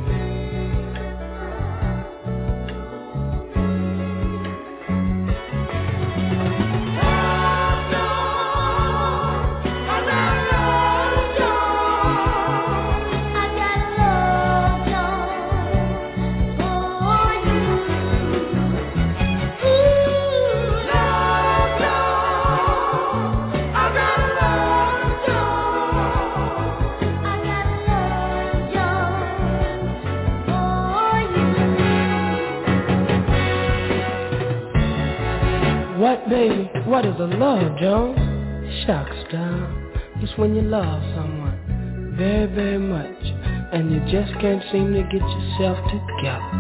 But baby, what is a love, Jones? Shucks, down. It's when you love someone very, very much, and you just can't seem to get yourself together.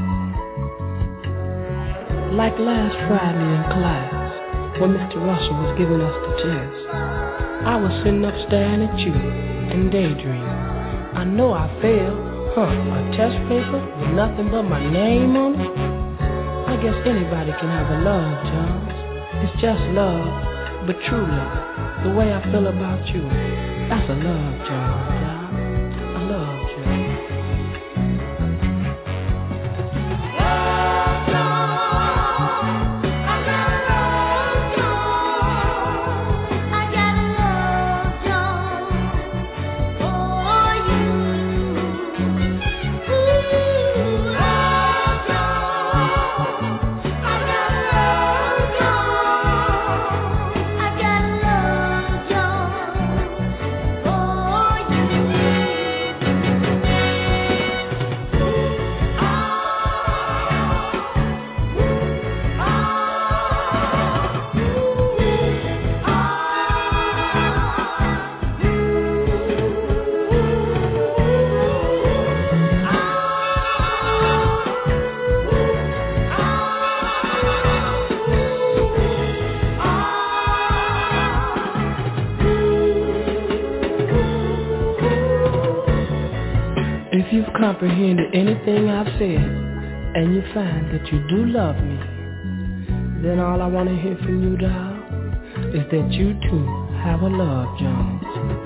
Like last Friday in class, when Mr. Russell was giving us the test, I was sitting up staring at you and daydreaming. I know I failed. A test paper with nothing but my name on it? I guess anybody can have a love, Jones. It's just love, but true love. The way I feel about you, that's a love, Jones. A love, Jones. If you've comprehended anything I've said, and you find that you do love me, then all I want to hear from you, doll, is that you too have a love, Jones.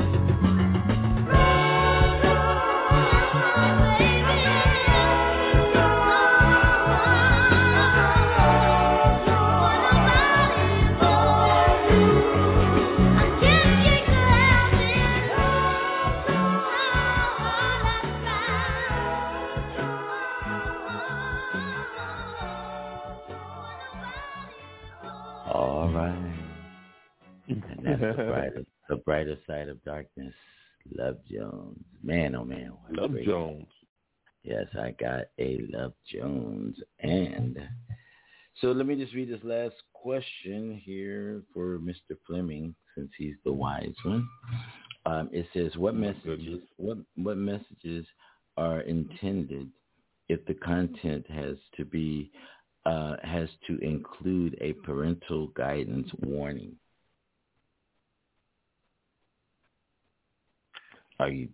All right. And that's the brighter side of darkness. Love Jones. Man, oh man. Love great. Jones. Yes, I got a Love Jones. And so let me just read this last question here for Mr. Fleming, since he's the wise one. It says, what messages are intended if the content has to include a parental guidance warning? Are you?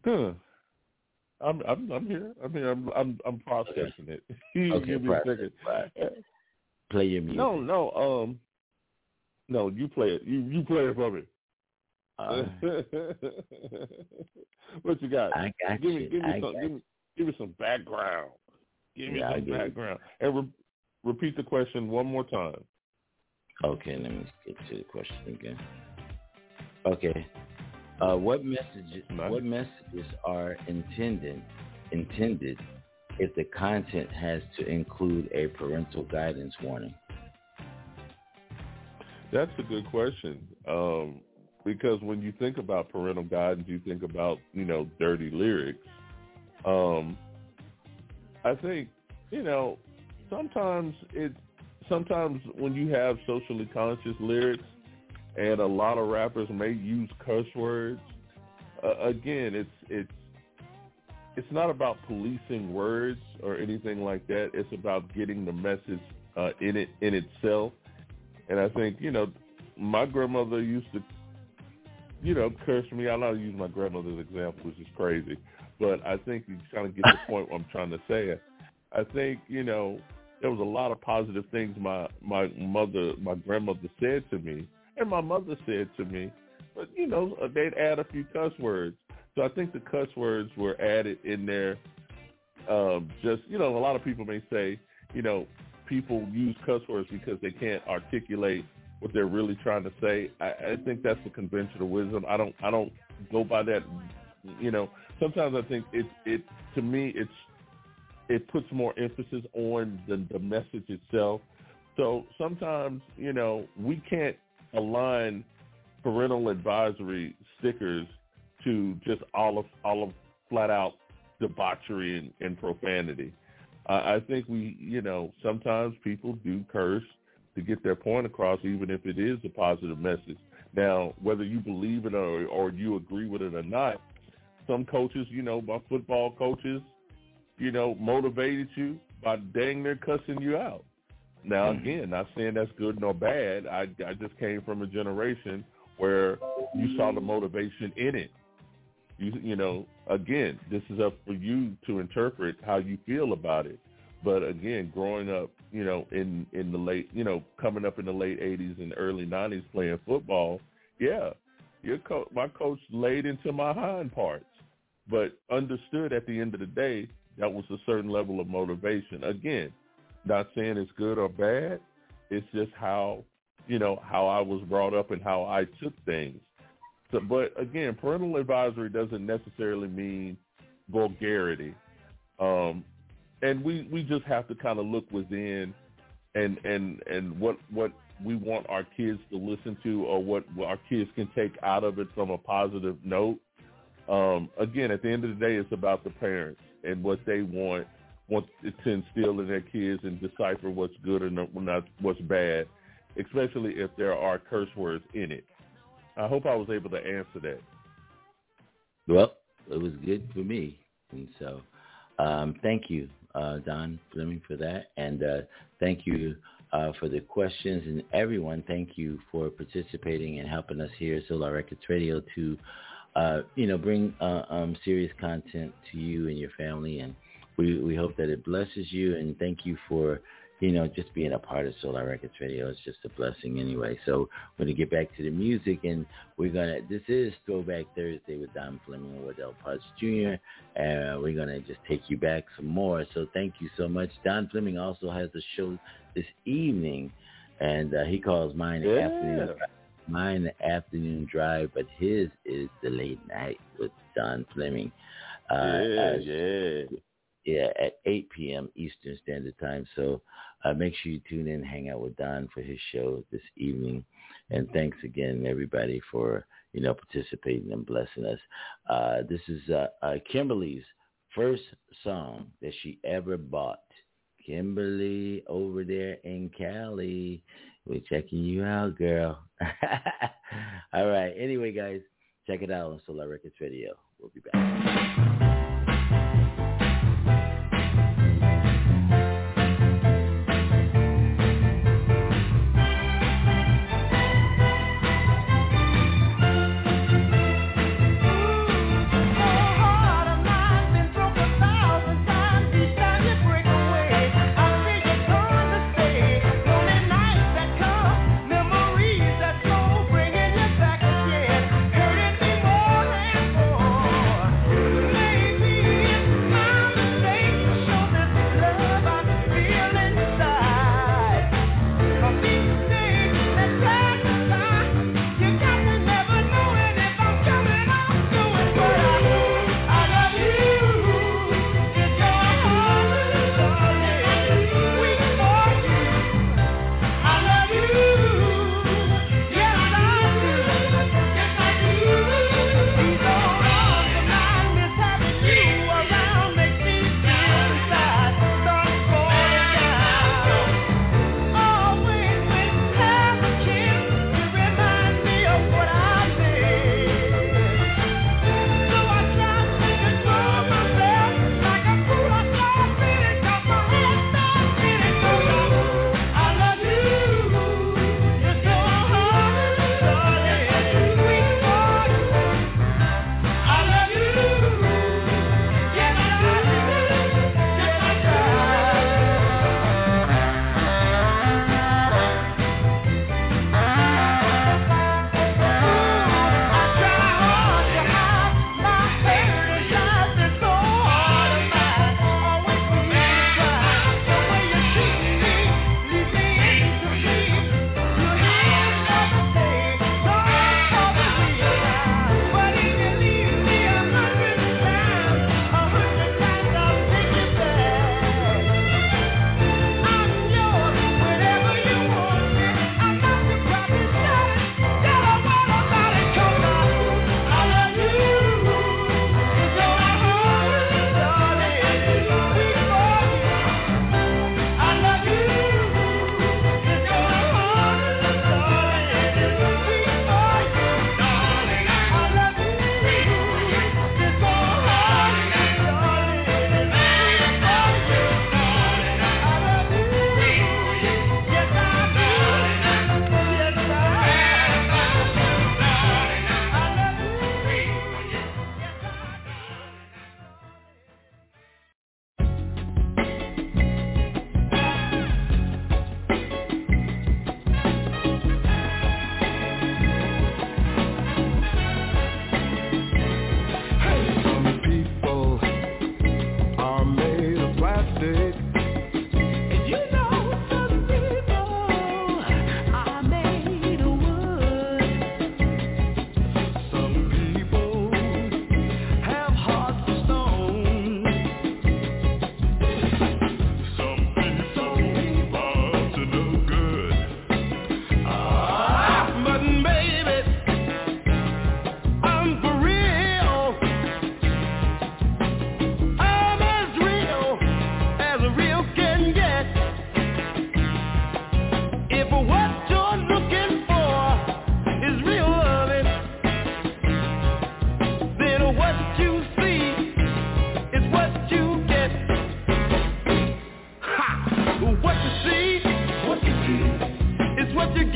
I'm here. I'm processing it. Okay, Give me a second. Play your music. No. You play it. You play it for me. What you got? I got give you. Give me some background. Give me some background. And repeat the question one more time. Okay, let me get to the question again. Okay. What messages are intended if the content has to include a parental guidance warning? That's a good question. Because when you think about parental guidance, you think about, dirty lyrics. I think, sometimes when you have socially conscious lyrics, and a lot of rappers may use curse words, again, it's not about policing words or anything like that. It's about getting the message in itself. And I think, my grandmother used to, curse me. I know I use my grandmother's example, which is crazy, but I think you kind of get the point what I'm trying to say. I think, there was a lot of positive things my grandmother said to me, and my mother said to me, but, they'd add a few cuss words. So I think the cuss words were added in there. Just, a lot of people may say, people use cuss words because they can't articulate what they're really trying to say. I think that's the conventional wisdom. I don't go by that. Sometimes I think it to me it puts more emphasis on the message itself. So sometimes, we can't align parental advisory stickers to just all of flat out debauchery and profanity. I think we, sometimes people do curse, to get their point across, even if it is a positive message. Now, whether you believe it or you agree with it or not, some coaches, my football coaches, motivated you by dang near cussing you out. Now, again, not saying that's good nor bad. I just came from a generation where you saw the motivation in it. Again, this is up for you to interpret how you feel about it. But again, growing up, in the late, coming up in the late 80s and early 90s playing football, yeah, my coach laid into my hind parts, but understood at the end of the day that was a certain level of motivation. Again, not saying it's good or bad. It's just how I was brought up and how I took things. So, but again, parental advisory doesn't necessarily mean vulgarity. And we just have to kind of look within and what we want our kids to listen to, or what our kids can take out of it from a positive note. Again, at the end of the day, it's about the parents and what they want to instill in their kids and decipher what's good and not what's bad, especially if there are curse words in it. I hope I was able to answer that. Well, it was good for me. And so thank you, Don Fleming, for that. And thank you for the questions. And everyone, thank you for participating and helping us here at Solar Records Radio to, bring serious content to you and your family. And we hope that it blesses you. And thank you for, just being a part of Solar Records Radio. It's just a blessing anyway. So we're going to get back to the music, and this is Throwback Thursday with Don Fleming and Wardell Potts Jr., and we're going to just take you back some more. So thank you so much. Don Fleming also has a show this evening, and he calls mine the afternoon drive, but his is the late night with Don Fleming. At 8 p.m. Eastern Standard Time. So make sure you tune in, hang out with Don for his show this evening. And thanks again, everybody, for, participating and blessing us. This is Kimberly's first song that she ever bought. Kimberly over there in Cali. We're checking you out, girl. All right. Anyway, guys, check it out on Solar Records Radio. We'll be back. Back again, hurting me more and more.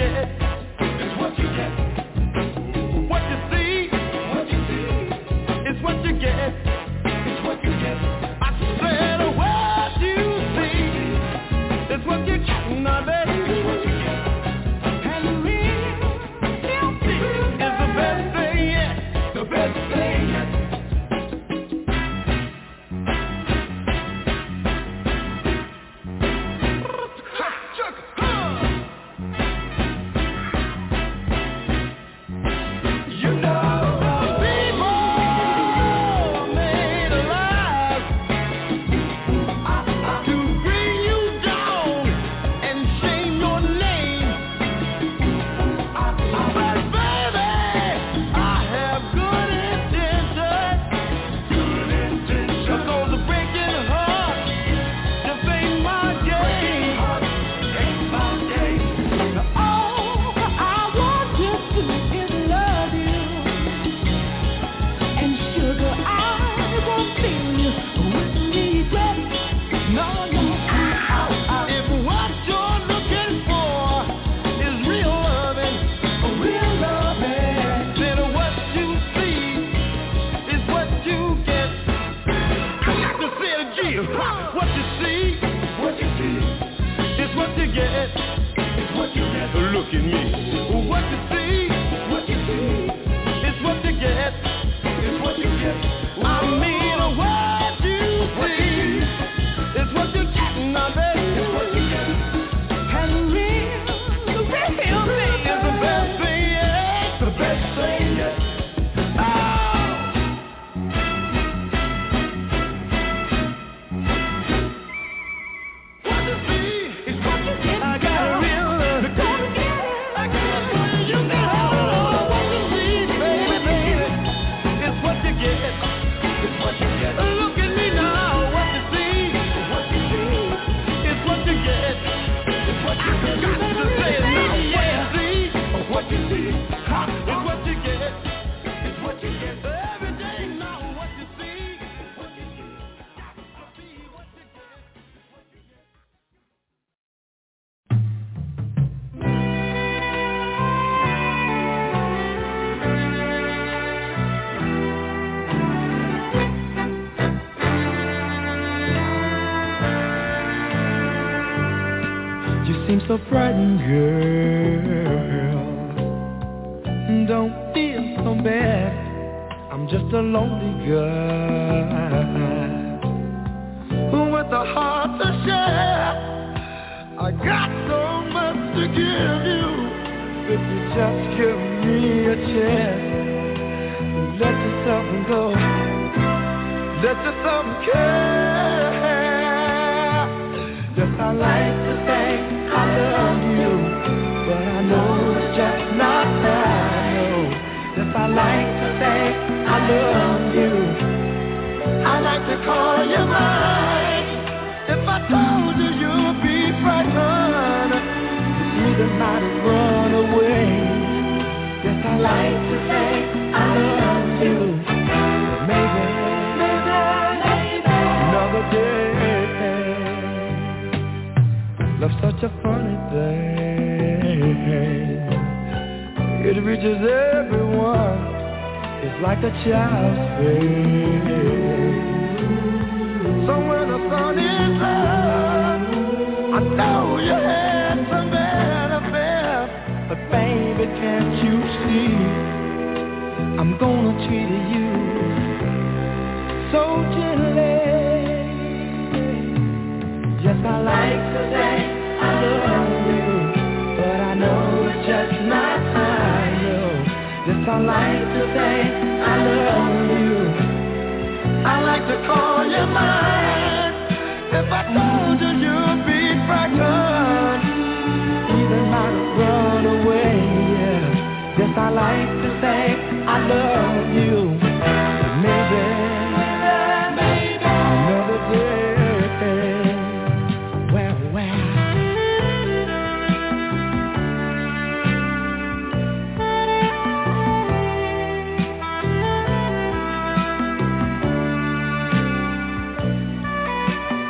get is what you get. What you see, is what you get. It's what you get. I said what you see is what you get. Now that is what you get. And real guilty is the best thing yet. The best thing yet. So frightened, girl, don't feel so bad. I'm just a lonely guy with a heart to share. I got so much to give you if you just give me a chance. Let yourself go, let yourself care. Yes, I like to say I love you, but I know it's just not right. Yes, I like to say I love you. I like to call you mine. If I told you you'd be frightened, you either might run away. Yes, I like to say I love you, but maybe another day. Love's such a funny thing. It reaches everyone. It's like a child's face. So when the sun is up, I know you had some bad affairs, but baby, can't you see? I'm gonna treat you so gently. Yes, I like to say I love you, but I know it's just not time. Yes, I like to say I love you. I like to call you mine. If I told you you'd be frightened, even might run away. Yeah. Yes, I like to say I love you, but maybe another day.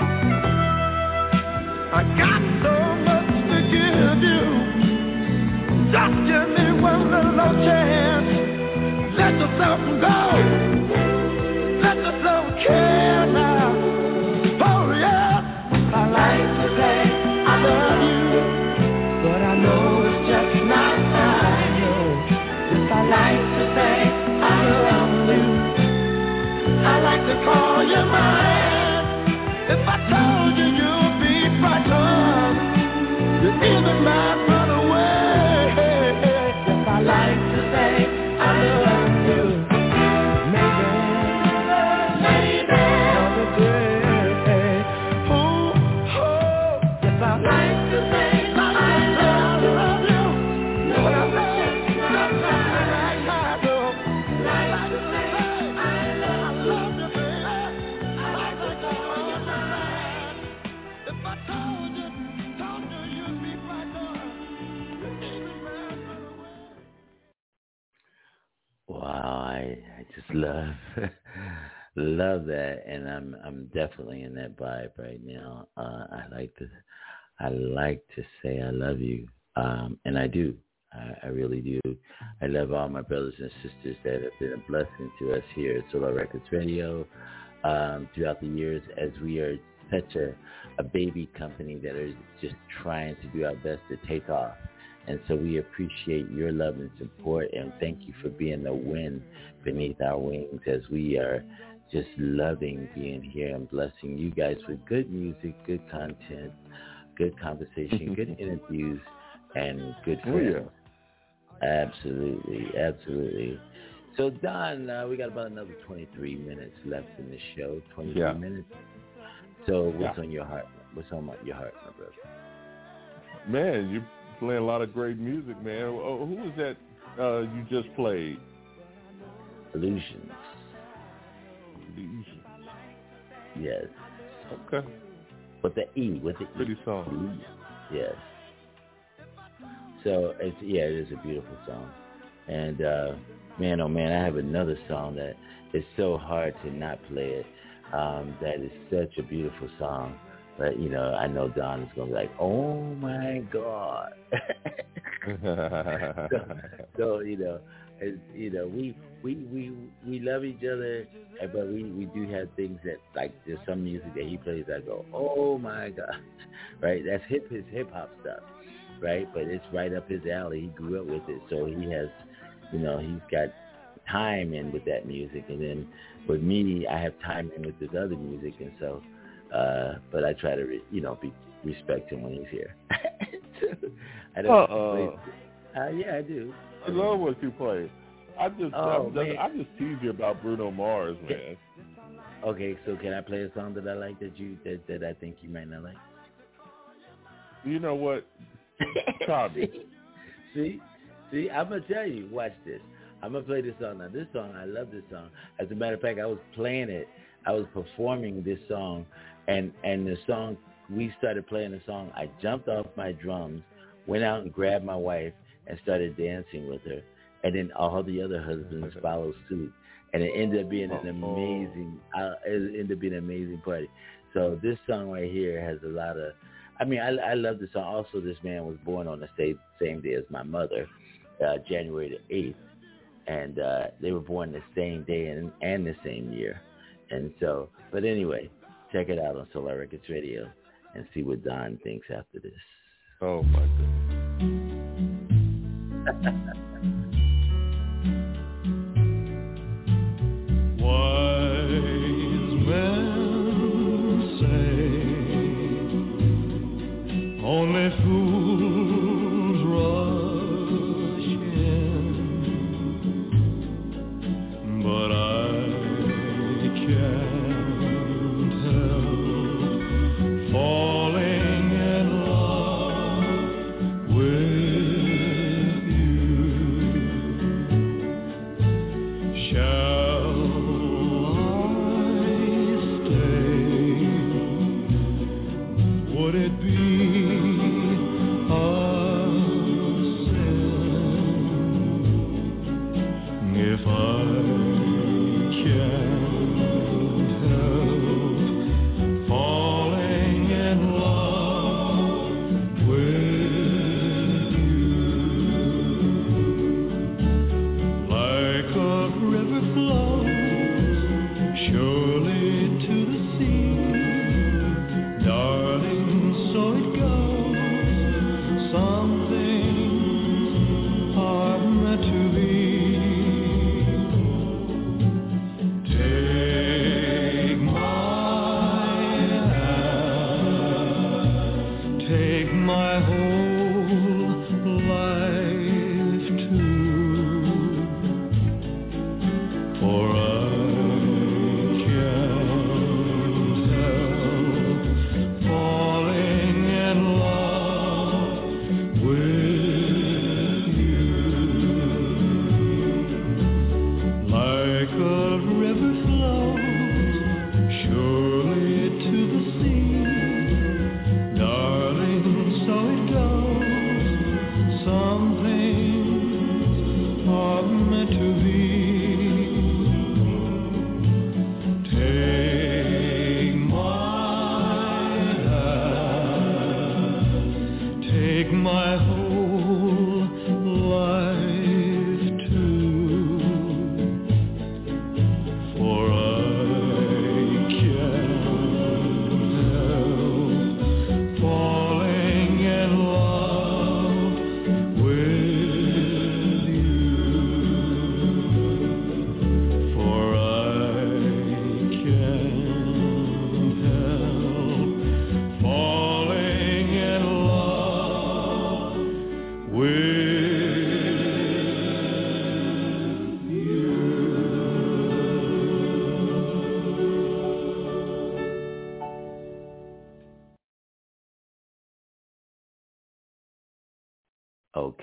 I got so much to give you Just give me one little chance. Let yourself go. Let yourself care now. Oh yeah. I like to say I love you, but I know it's just not right. No. Yes, I like to say I love you. I like to call you mine. If I told you you'd be frightened, you even might run away. Yes, I like to say I love you. Maybe another day. Oh, yes, I like to say I love you. But I know it's not right now, though. I like to say I love you, baby. I like to call you mine. If I told you you'd be frightened, you even might run away. Wow, I just love that, and I'm definitely in that vibe right now. I like to say I love you, and I do. I really do. I love all my brothers and sisters that have been a blessing to us here at Solar Records Radio throughout the years, as we are such a baby company that are just trying to do our best to take off. And so we appreciate your love and support, and thank you for being the wind beneath our wings as we are just loving being here and blessing you guys with good music, good content, good conversation, good interviews, and good friends. Oh, yeah. Absolutely. So, Don, we got about another 23 minutes left in the show, 23 minutes. So what's on your heart? What's on your heart, my brother? Man, you playing a lot of great music, man. Who was that you just played? Illusions. Yes. Okay. With the E. Pretty song. Yes. So it is a beautiful song. And man, oh man, I have another song that is so hard to not play it. That is such a beautiful song. But, I know Don is going to be like, oh, my God. so we love each other, but we do have things that, like, there's some music that he plays that I go, oh, my God, right? That's his hip-hop stuff, right? But it's right up his alley. He grew up with it, so he has, he's got time in with that music. And then with me, I have time in with this other music, and so... but I try to, respect him when he's here. I don't play. Yeah, I do. I love what you play. I just tease you about Bruno Mars, man. Okay, so can I play a song that I like that I think you might not like? You know what? Tommy. See, I'm gonna tell you. Watch this. I'm gonna play this song. Now, this song, I love this song. As a matter of fact, I was playing it. I was performing this song, and the song, we started playing the song. I jumped off my drums, went out and grabbed my wife, and started dancing with her. And then all the other husbands followed suit. And it ended up being an amazing party. So this song right here has a lot of, I love this song. Also, this man was born on the same day as my mother, January the 8th. And they were born the same day and the same year. And so, but anyway, check it out on Solar Records Radio and see what Don thinks after this. Oh, my goodness. Wise men say only fools rush in, but I can't help falling in love with you.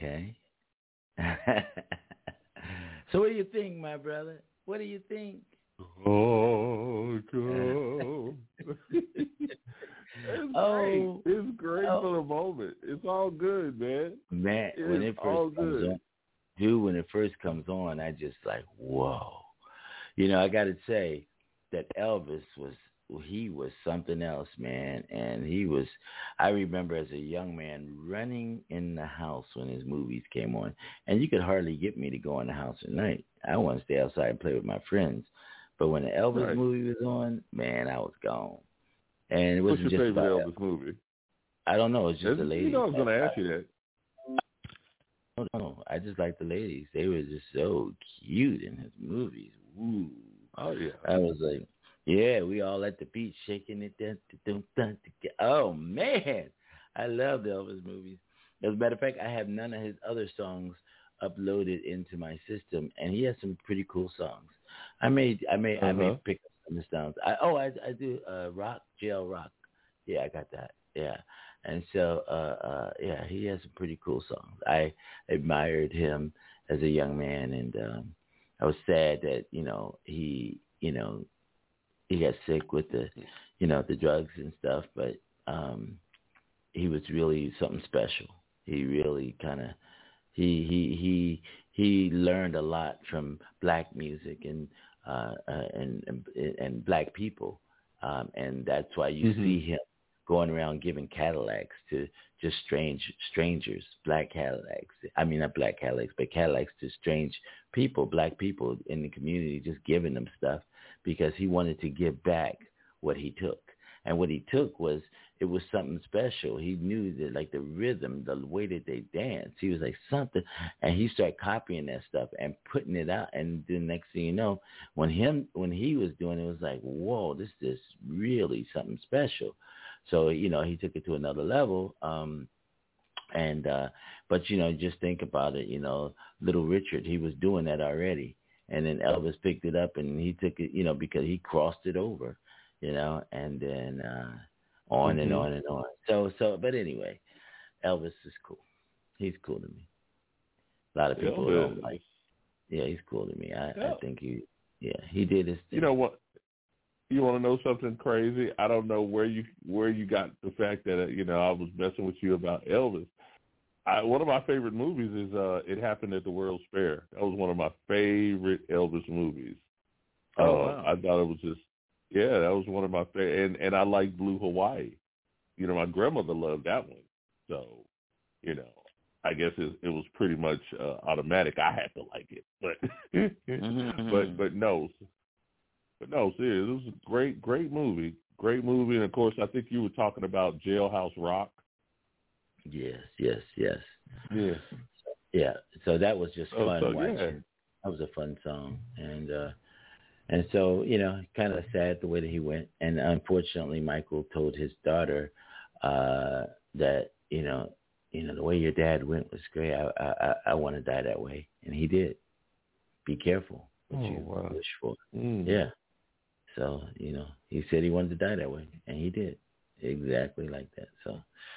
Okay. So what do you think, my brother? What do you think? Oh, God. It's great for the moment. It's all good, man. Man, when it first comes on, dude, when it first comes on, I just like, whoa. You know, I got to say that Elvis was something else, man. And I remember as a young man running in the house when his movies came on. And you could hardly get me to go in the house at night. I want to stay outside and play with my friends. But when the Elvis movie was on, man, I was gone. And it wasn't What's your just favorite about Elvis movie? I don't know. It's just the ladies. You know I was going to ask you that. No, I just like the ladies. They were just so cute in his movies. Woo. Oh, yeah. I was like, yeah, we all at the beach shaking it. Oh, man. I love the Elvis movies. As a matter of fact, I have none of his other songs uploaded into my system, and he has some pretty cool songs. I may pick up some of the songs. I do Rock, Jail Rock. Yeah, I got that. Yeah. And so, yeah, he has some pretty cool songs. I admired him as a young man, and I was sad that, he got sick with the drugs and stuff, but he was really something special. He really kind of, he learned a lot from black music and black people, and that's why you see him going around giving Cadillacs to just strangers, black Cadillacs. I mean, not black Cadillacs, but Cadillacs to strange people, black people in the community, just giving them stuff because he wanted to give back what he took. And what he took was something special. He knew that, like, the rhythm, the way that they danced, he was like something, and he started copying that stuff and putting it out. And the next thing you know, when he was doing it, it was like, whoa, this is really something special. So, he took it to another level. But just think about it, Little Richard, he was doing that already. And then Elvis picked it up and he took it, because he crossed it over, and then on and on and on. So, but anyway, Elvis is cool. He's cool to me. A lot of people don't like. Yeah, he's cool to me. I think he did his thing. You know what? You want to know something crazy? I don't know where you got the fact that I was messing with you about Elvis. One of my favorite movies is It Happened at the World's Fair. That was one of my favorite Elvis movies. Oh, wow. I thought it was just that was one of my favorite. And I like Blue Hawaii. My grandmother loved that one. So, I guess it was pretty much automatic. I had to like it, but but no. But no, seriously, it was a great movie. Great movie. And, of course, I think you were talking about Jailhouse Rock. Yes. Yeah. Yeah. So that was just fun watching. Yeah. That was a fun song. And so, kind of sad the way that he went. And unfortunately, Michael told his daughter that, the way your dad went was great. I want to die that way. And he did. Be careful what you wish for. Yeah. So, he said he wanted to die that way, and he did. Exactly like that. So,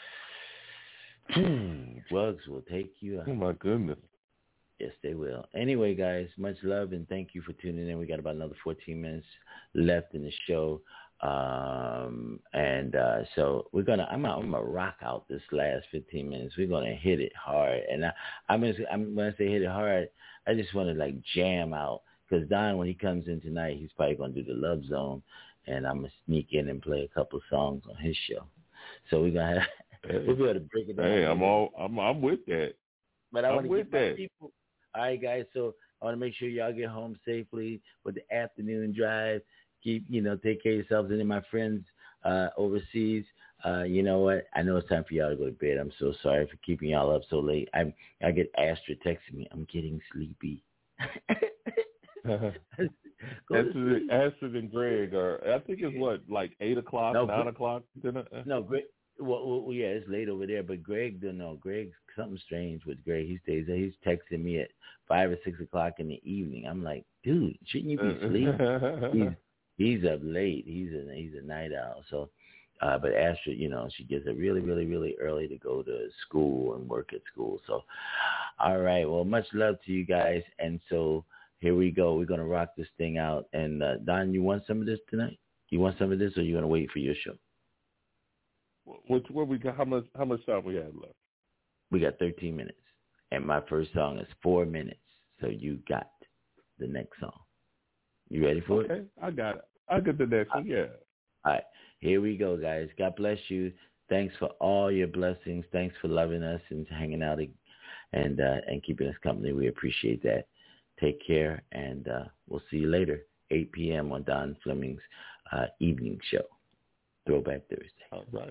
drugs will take you out. Oh, my goodness. Yes, they will. Anyway, guys, much love, and thank you for tuning in. We got about another 14 minutes left in the show. So I'm gonna rock out this last 15 minutes. We're gonna hit it hard, and I'm gonna say hit it hard. I just want to like jam out because Don, when he comes in tonight, he's probably gonna do the Love Zone, and I'm gonna sneak in and play a couple songs on his show. So we're gonna have we'll be able to break it down. Hey, I'm with that. But I want to get my people. All right, guys. So I want to make sure y'all get home safely with the afternoon drive. Keep, take care of yourselves. And then my friends overseas, you know what? I know it's time for y'all to go to bed. I'm so sorry for keeping y'all up so late. I get Astrid texting me. I'm getting sleepy. Astrid and Greg are, I think it's like 8 o'clock, 9 o'clock? No, Greg. Well, yeah, it's late over there, but Greg don't know. Greg's something strange with Greg. He stays there. He's texting me at 5 or 6 o'clock in the evening. I'm like, dude, shouldn't you be asleep? He's up late. He's a night owl. So But Astrid, she gets up really, really, really early to go to school and work at school. So, all right. Well, much love to you guys. And so here we go. We're going to rock this thing out. And Don, you want some of this tonight? You want some of this, or you want to wait for your show? What we got? How much time we have left? We got 13 minutes. And my first song is 4 minutes. So you got the next song. You ready for it? Okay, I got it. I get the next one, yeah. All right. Here we go, guys. God bless you. Thanks for all your blessings. Thanks for loving us and hanging out and keeping us company. We appreciate that. Take care, and we'll see you later, 8 p.m. on Don Fleming's evening show, Throwback Thursday. All right.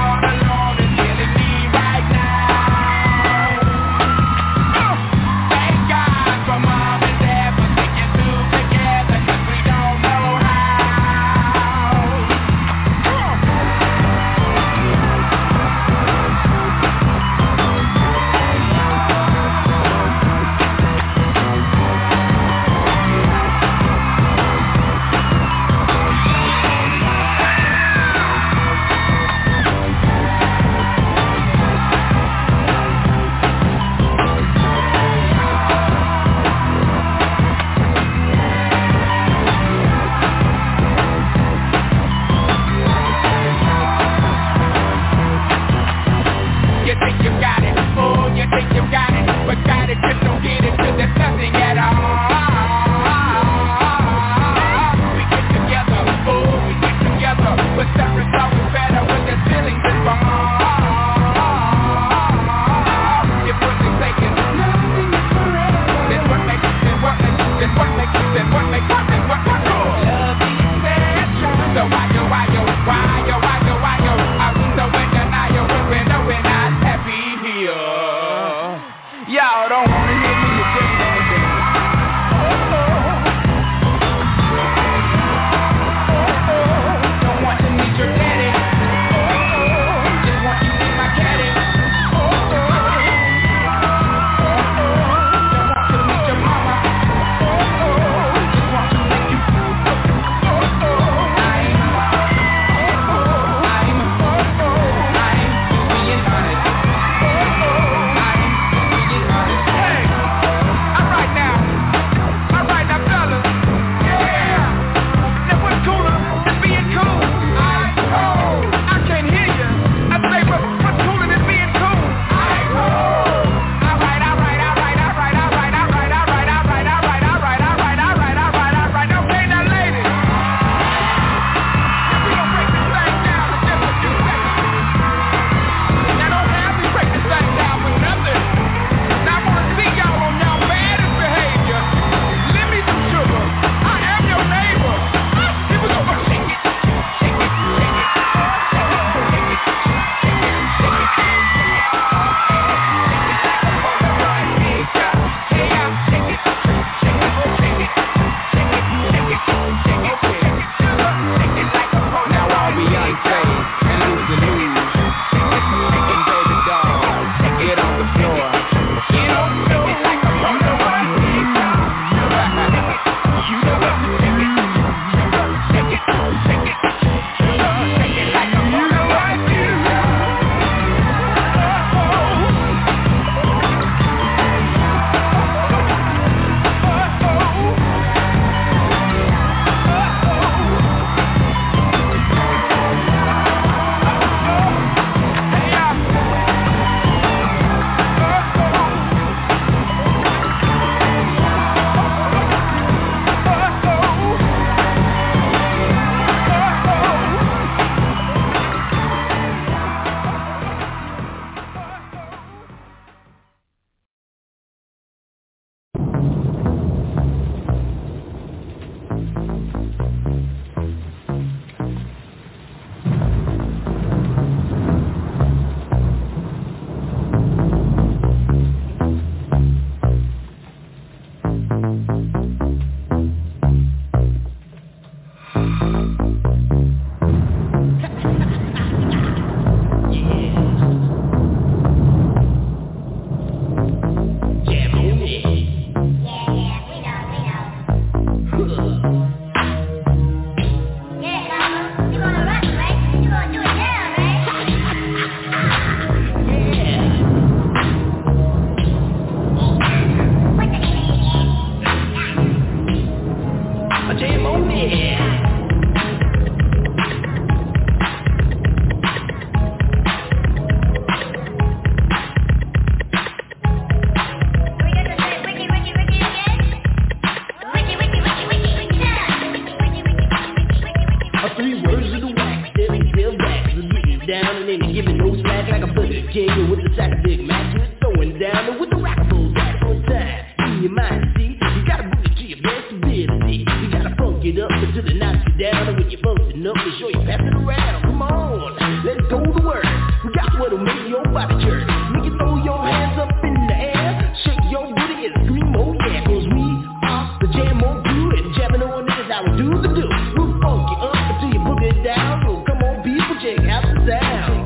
Alone is killing me right now. 3 words of the wax, steady still back. So getting down and ain't giving no slack like a Burger King with the sack of Big Mac. Just throwing down with the rockables back on time. In your mind, see, you gotta bring it to your best ability. You gotta funk it up until it knocks you down. And when you're busting up, they show you pass it around. Come on, let's go to work. We got what'll make your body jerk. Make you throw your hands up in the air, shake your booty and scream, oh yeah. Cause we are the jam on crew, and jamming on it is how we do the do. We'll funk you up until you book it down. So come on people, check out the sound.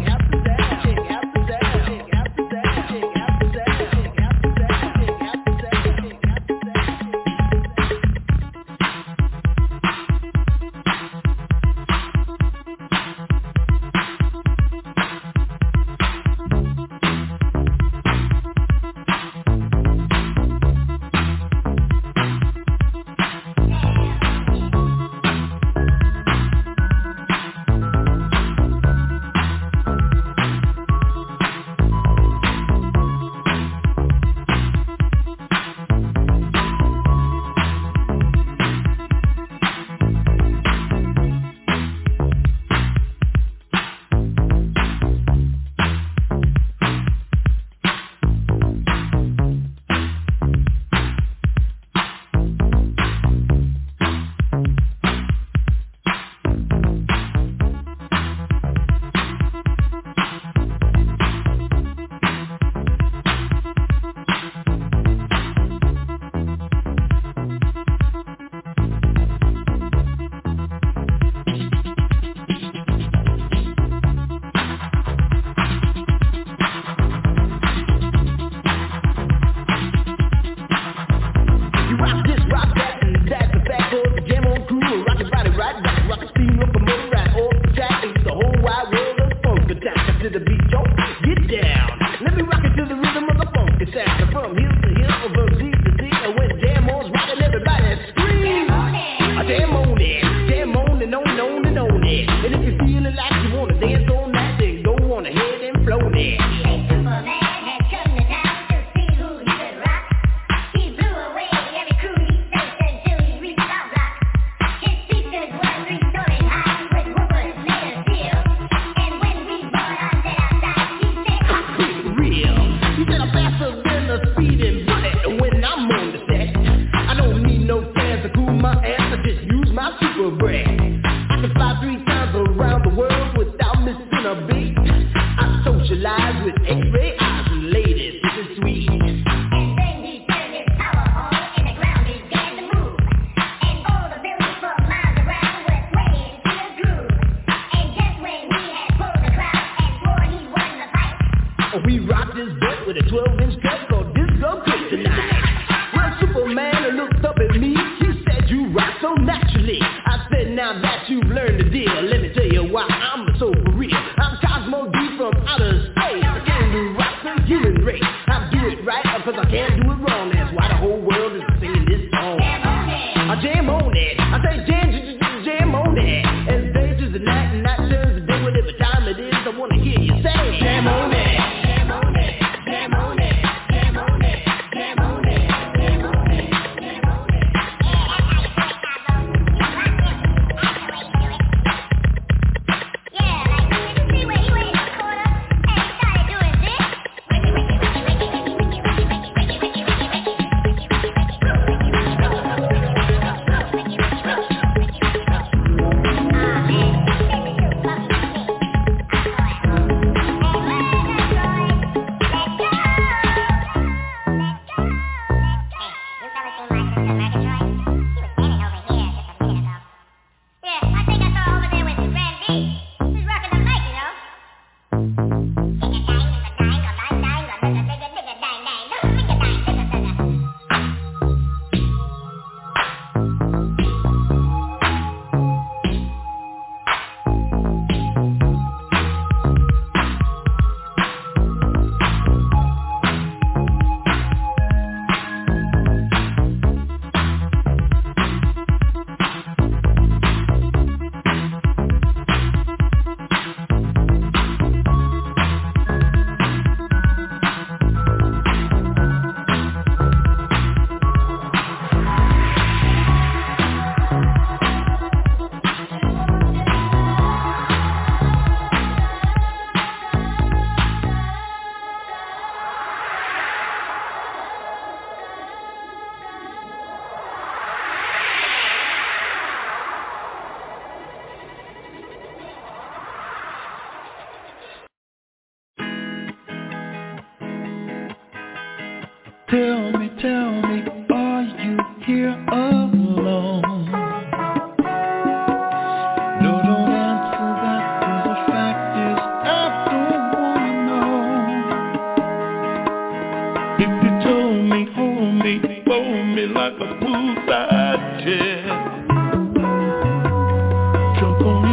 Tell me, are you here alone? No, don't answer that, 'cause the fact is I don't wanna know. If you told me, hold me, fold me like a poolside chair, jump on